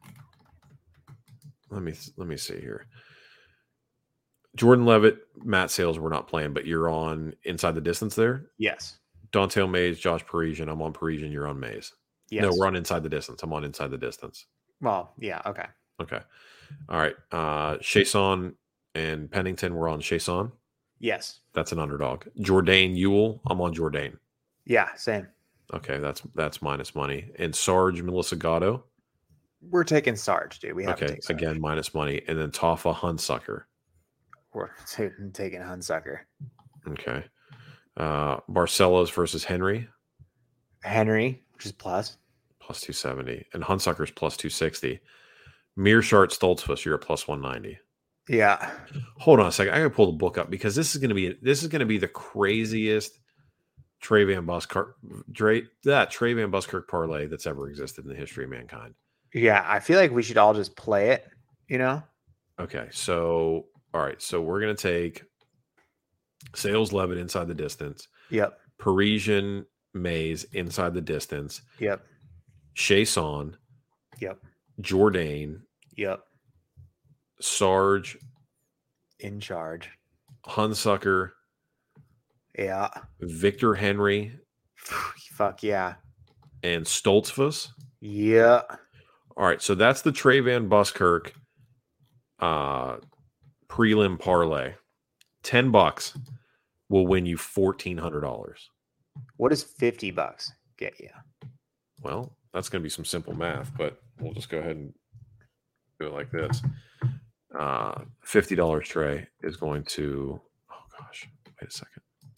Let me let me see here. Jordan Levitt, Matt Sales, we're not playing, but you're on Inside the Distance there. Yes. Dante Mays, Josh Parisian. I'm on Parisian. You're on Mays. Yes. No, we're on Inside the Distance. I'm on Inside the Distance. Well, yeah. Okay. Okay. All right. Uh Chason and Pennington, we're on Chason. Yes. That's an underdog. Jourdain Ewell, I'm on Jourdain. Yeah. Same. Okay, that's that's minus money. And Sarge Melissa Gatto. We're taking Sarge, dude. We have to Okay, take Sarge. again, minus money. And then Tafa Hunsucker. We're t- taking Hunsucker. Okay. Uh Barcelos versus Henry, Henry, which is plus. plus two seventy. And Hunsucker's plus two sixty. Mearshart Stoltzfus, you're at plus one ninety. Yeah. Hold on a second. I gotta pull the book up because this is gonna be this is gonna be the craziest Trey Van Buskirk Dre, that Trey Van Buskirk parlay that's ever existed in the history of mankind. Yeah. I feel like we should all just play it, you know? Okay, so all right, so we're gonna take Sales Levitt inside the distance, Yep. Parisian Mays inside the distance, Yep. Chason, Yep. Jourdain, Yep. Sarge, In charge. Hunsucker, Yeah. Victor Henry, Fuck yeah. and Stoltzfus. Yeah. All right, so that's the Trey Van Buskirk uh, prelim parlay. Ten bucks will win you fourteen hundred dollars. What does fifty bucks get you? Well, that's going to be some simple math, but we'll just go ahead and do it like this. Uh, fifty dollars tray is going to, oh gosh, wait a second.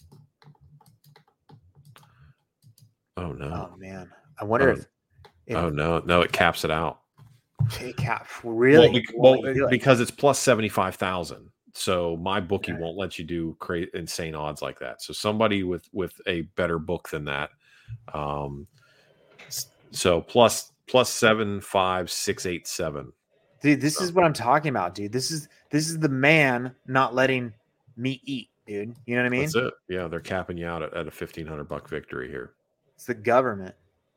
Oh no. Oh man. I wonder oh, if, if Oh no, no, it caps it out. it cap really Well, be, well because it's plus seventy-five thousand. So my bookie okay. won't let you do crazy insane odds like that. So somebody with with a better book than that. Um so plus plus seven five six eight seven. Dude, this so. is what I'm talking about, dude. This is this is the man not letting me eat, dude. You know what I mean? That's it. Yeah, they're capping you out at, at a fifteen hundred buck victory here. It's the government.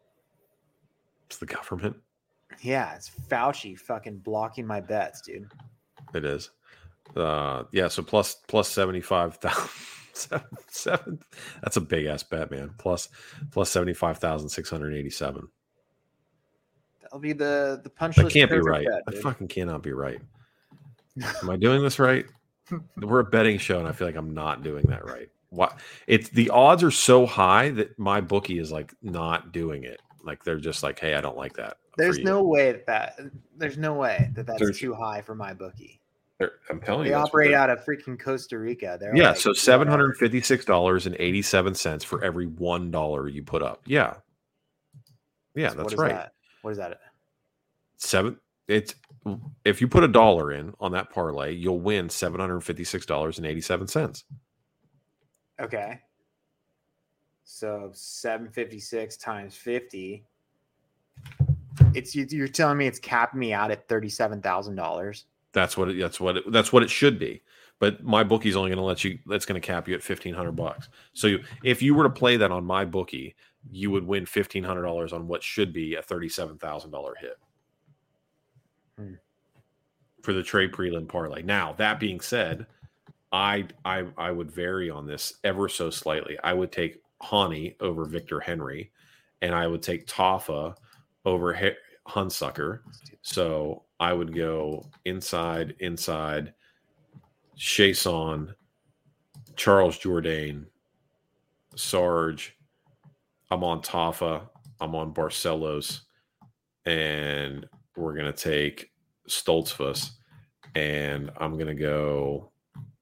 It's the government. Yeah, it's Fauci fucking blocking my bets, dude. It is. Uh, yeah, so plus plus seventy five thousand. Seven, seven. That's a big ass bet, man. Plus plus seventy five thousand six hundred eighty seven. That'll be the the punch. That can't be right. Bet, that fucking cannot be right. Am I doing this right? We're a betting show, and I feel like I'm not doing that right. Why? It's the odds are so high that my bookie is like not doing it. Like they're just like, hey, I don't like that. There's no way that, that there's no way that that's there's, too high for my bookie. I'm telling they you, they operate out of freaking Costa Rica. They're yeah, like, so seven hundred fifty-six dollars and eighty-seven cents for every one dollar you put up. Yeah, yeah, so that's right. That? What is that? Seven. It's if you put a dollar in on that parlay, you'll win seven hundred fifty-six dollars and eighty-seven cents. Okay. So seven fifty-six times fifty. It's you're telling me it's capping me out at thirty-seven thousand dollars. That's what it, that's what it, that's what it should be. But my bookie's only going to let you. That's going to cap you at fifteen hundred bucks. So you, if you were to play that on my bookie, you would win fifteen hundred dollars on what should be a thirty-seven thousand dollar hit hmm. for the trade prelim parlay. Now that being said, I I I would vary on this ever so slightly. I would take Hani over Victor Henry, and I would take Tafa over H- Hunsucker. So I would go inside, inside, Chason, Charles Jourdain, Sarge. I'm on Tafa. I'm on Barcelos. And we're going to take Stoltzfus. And I'm going to go.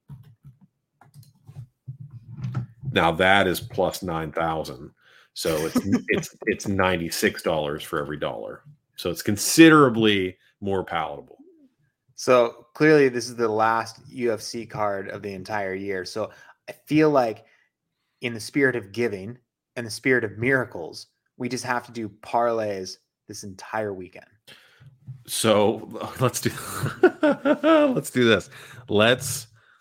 Now that is plus nine thousand. So it's it's it's ninety-six dollars for every dollar. So it's considerably more palatable. So clearly this is the last U F C card of the entire year. So I feel like in the spirit of giving and the spirit of miracles, we just have to do parlays this entire weekend. So let's do let's do this. Let's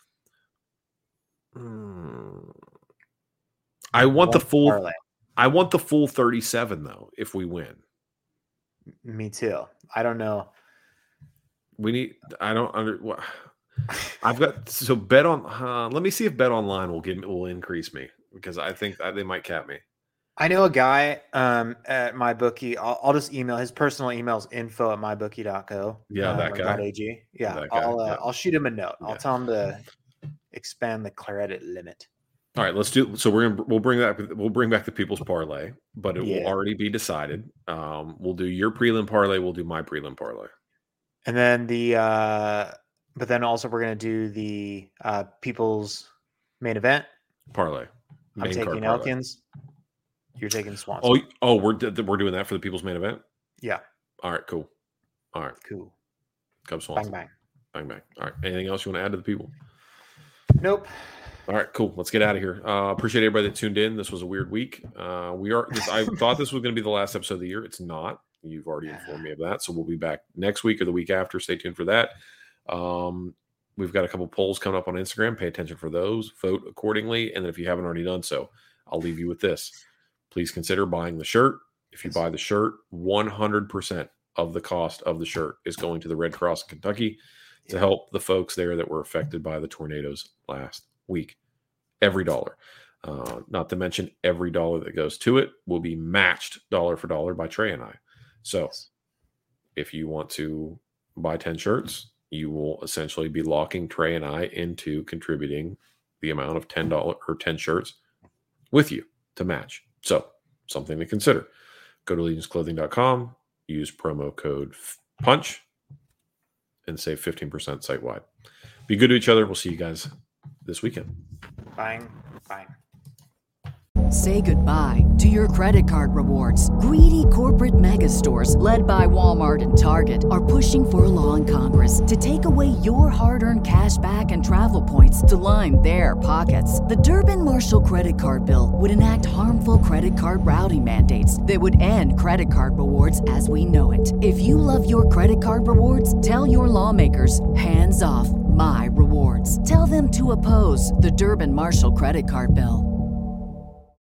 hmm, I want the full parlay. I want the full thirty-seven though if we win. Me too. I don't know. We need. I don't under. Well, I've got so bet on. Uh, let me see if Bet Online will give will increase me because I think they might cap me. I know a guy um, at MyBookie. I'll, I'll just email his personal email is info at mybookie dot co. Yeah, uh, that guy. .ag. Yeah, that guy. I'll uh, yeah. I'll shoot him a note. I'll yeah. tell him to expand the credit limit. All right, let's do. So we're gonna we'll bring that we'll bring back the people's parlay, but it yeah. will already be decided. Um, we'll do your prelim parlay. We'll do my prelim parlay. And then the, uh, but then also we're going to do the uh, people's main event parlay. Main I'm taking Elkins. You're taking Swanson. Oh, oh, we're we're doing that for the people's main event. Yeah. All right. Cool. All right. Cool. Cubs Swanson. Bang bang. Bang bang. All right. Anything else you want to add to the people? Nope. All right, cool. Let's get out of here. Uh, appreciate everybody that tuned in. This was a weird week. Uh, we are. This, I thought this was going to be the last episode of the year. It's not. You've already informed me of that. So we'll be back next week or the week after. Stay tuned for that. Um, we've got a couple polls coming up on Instagram. Pay attention for those. Vote accordingly. And then if you haven't already done so, I'll leave you with this. Please consider buying the shirt. If you buy the shirt, one hundred percent of the cost of the shirt is going to the Red Cross in Kentucky to help the folks there that were affected by the tornadoes last week. Every dollar. Uh, not to mention every dollar that goes to it will be matched dollar for dollar by Trey and I. So if you want to buy ten shirts, you will essentially be locking Trey and I into contributing the amount of ten dollars or ten shirts with you. to match. So something to consider. Go to legions clothing dot com, use promo code PUNCH, and save fifteen percent site-wide. Be good to each other. We'll see you guys this weekend. Bang, bang. Say goodbye to your credit card rewards. Greedy corporate mega stores, led by Walmart and Target, are pushing for a law in Congress to take away your hard-earned cash back and travel points to line their pockets. The Durbin-Marshall credit card bill would enact harmful credit card routing mandates that would end credit card rewards as we know it. If you love your credit card rewards, tell your lawmakers, hands off my rewards. Tell them to oppose the Durbin-Marshall credit card bill.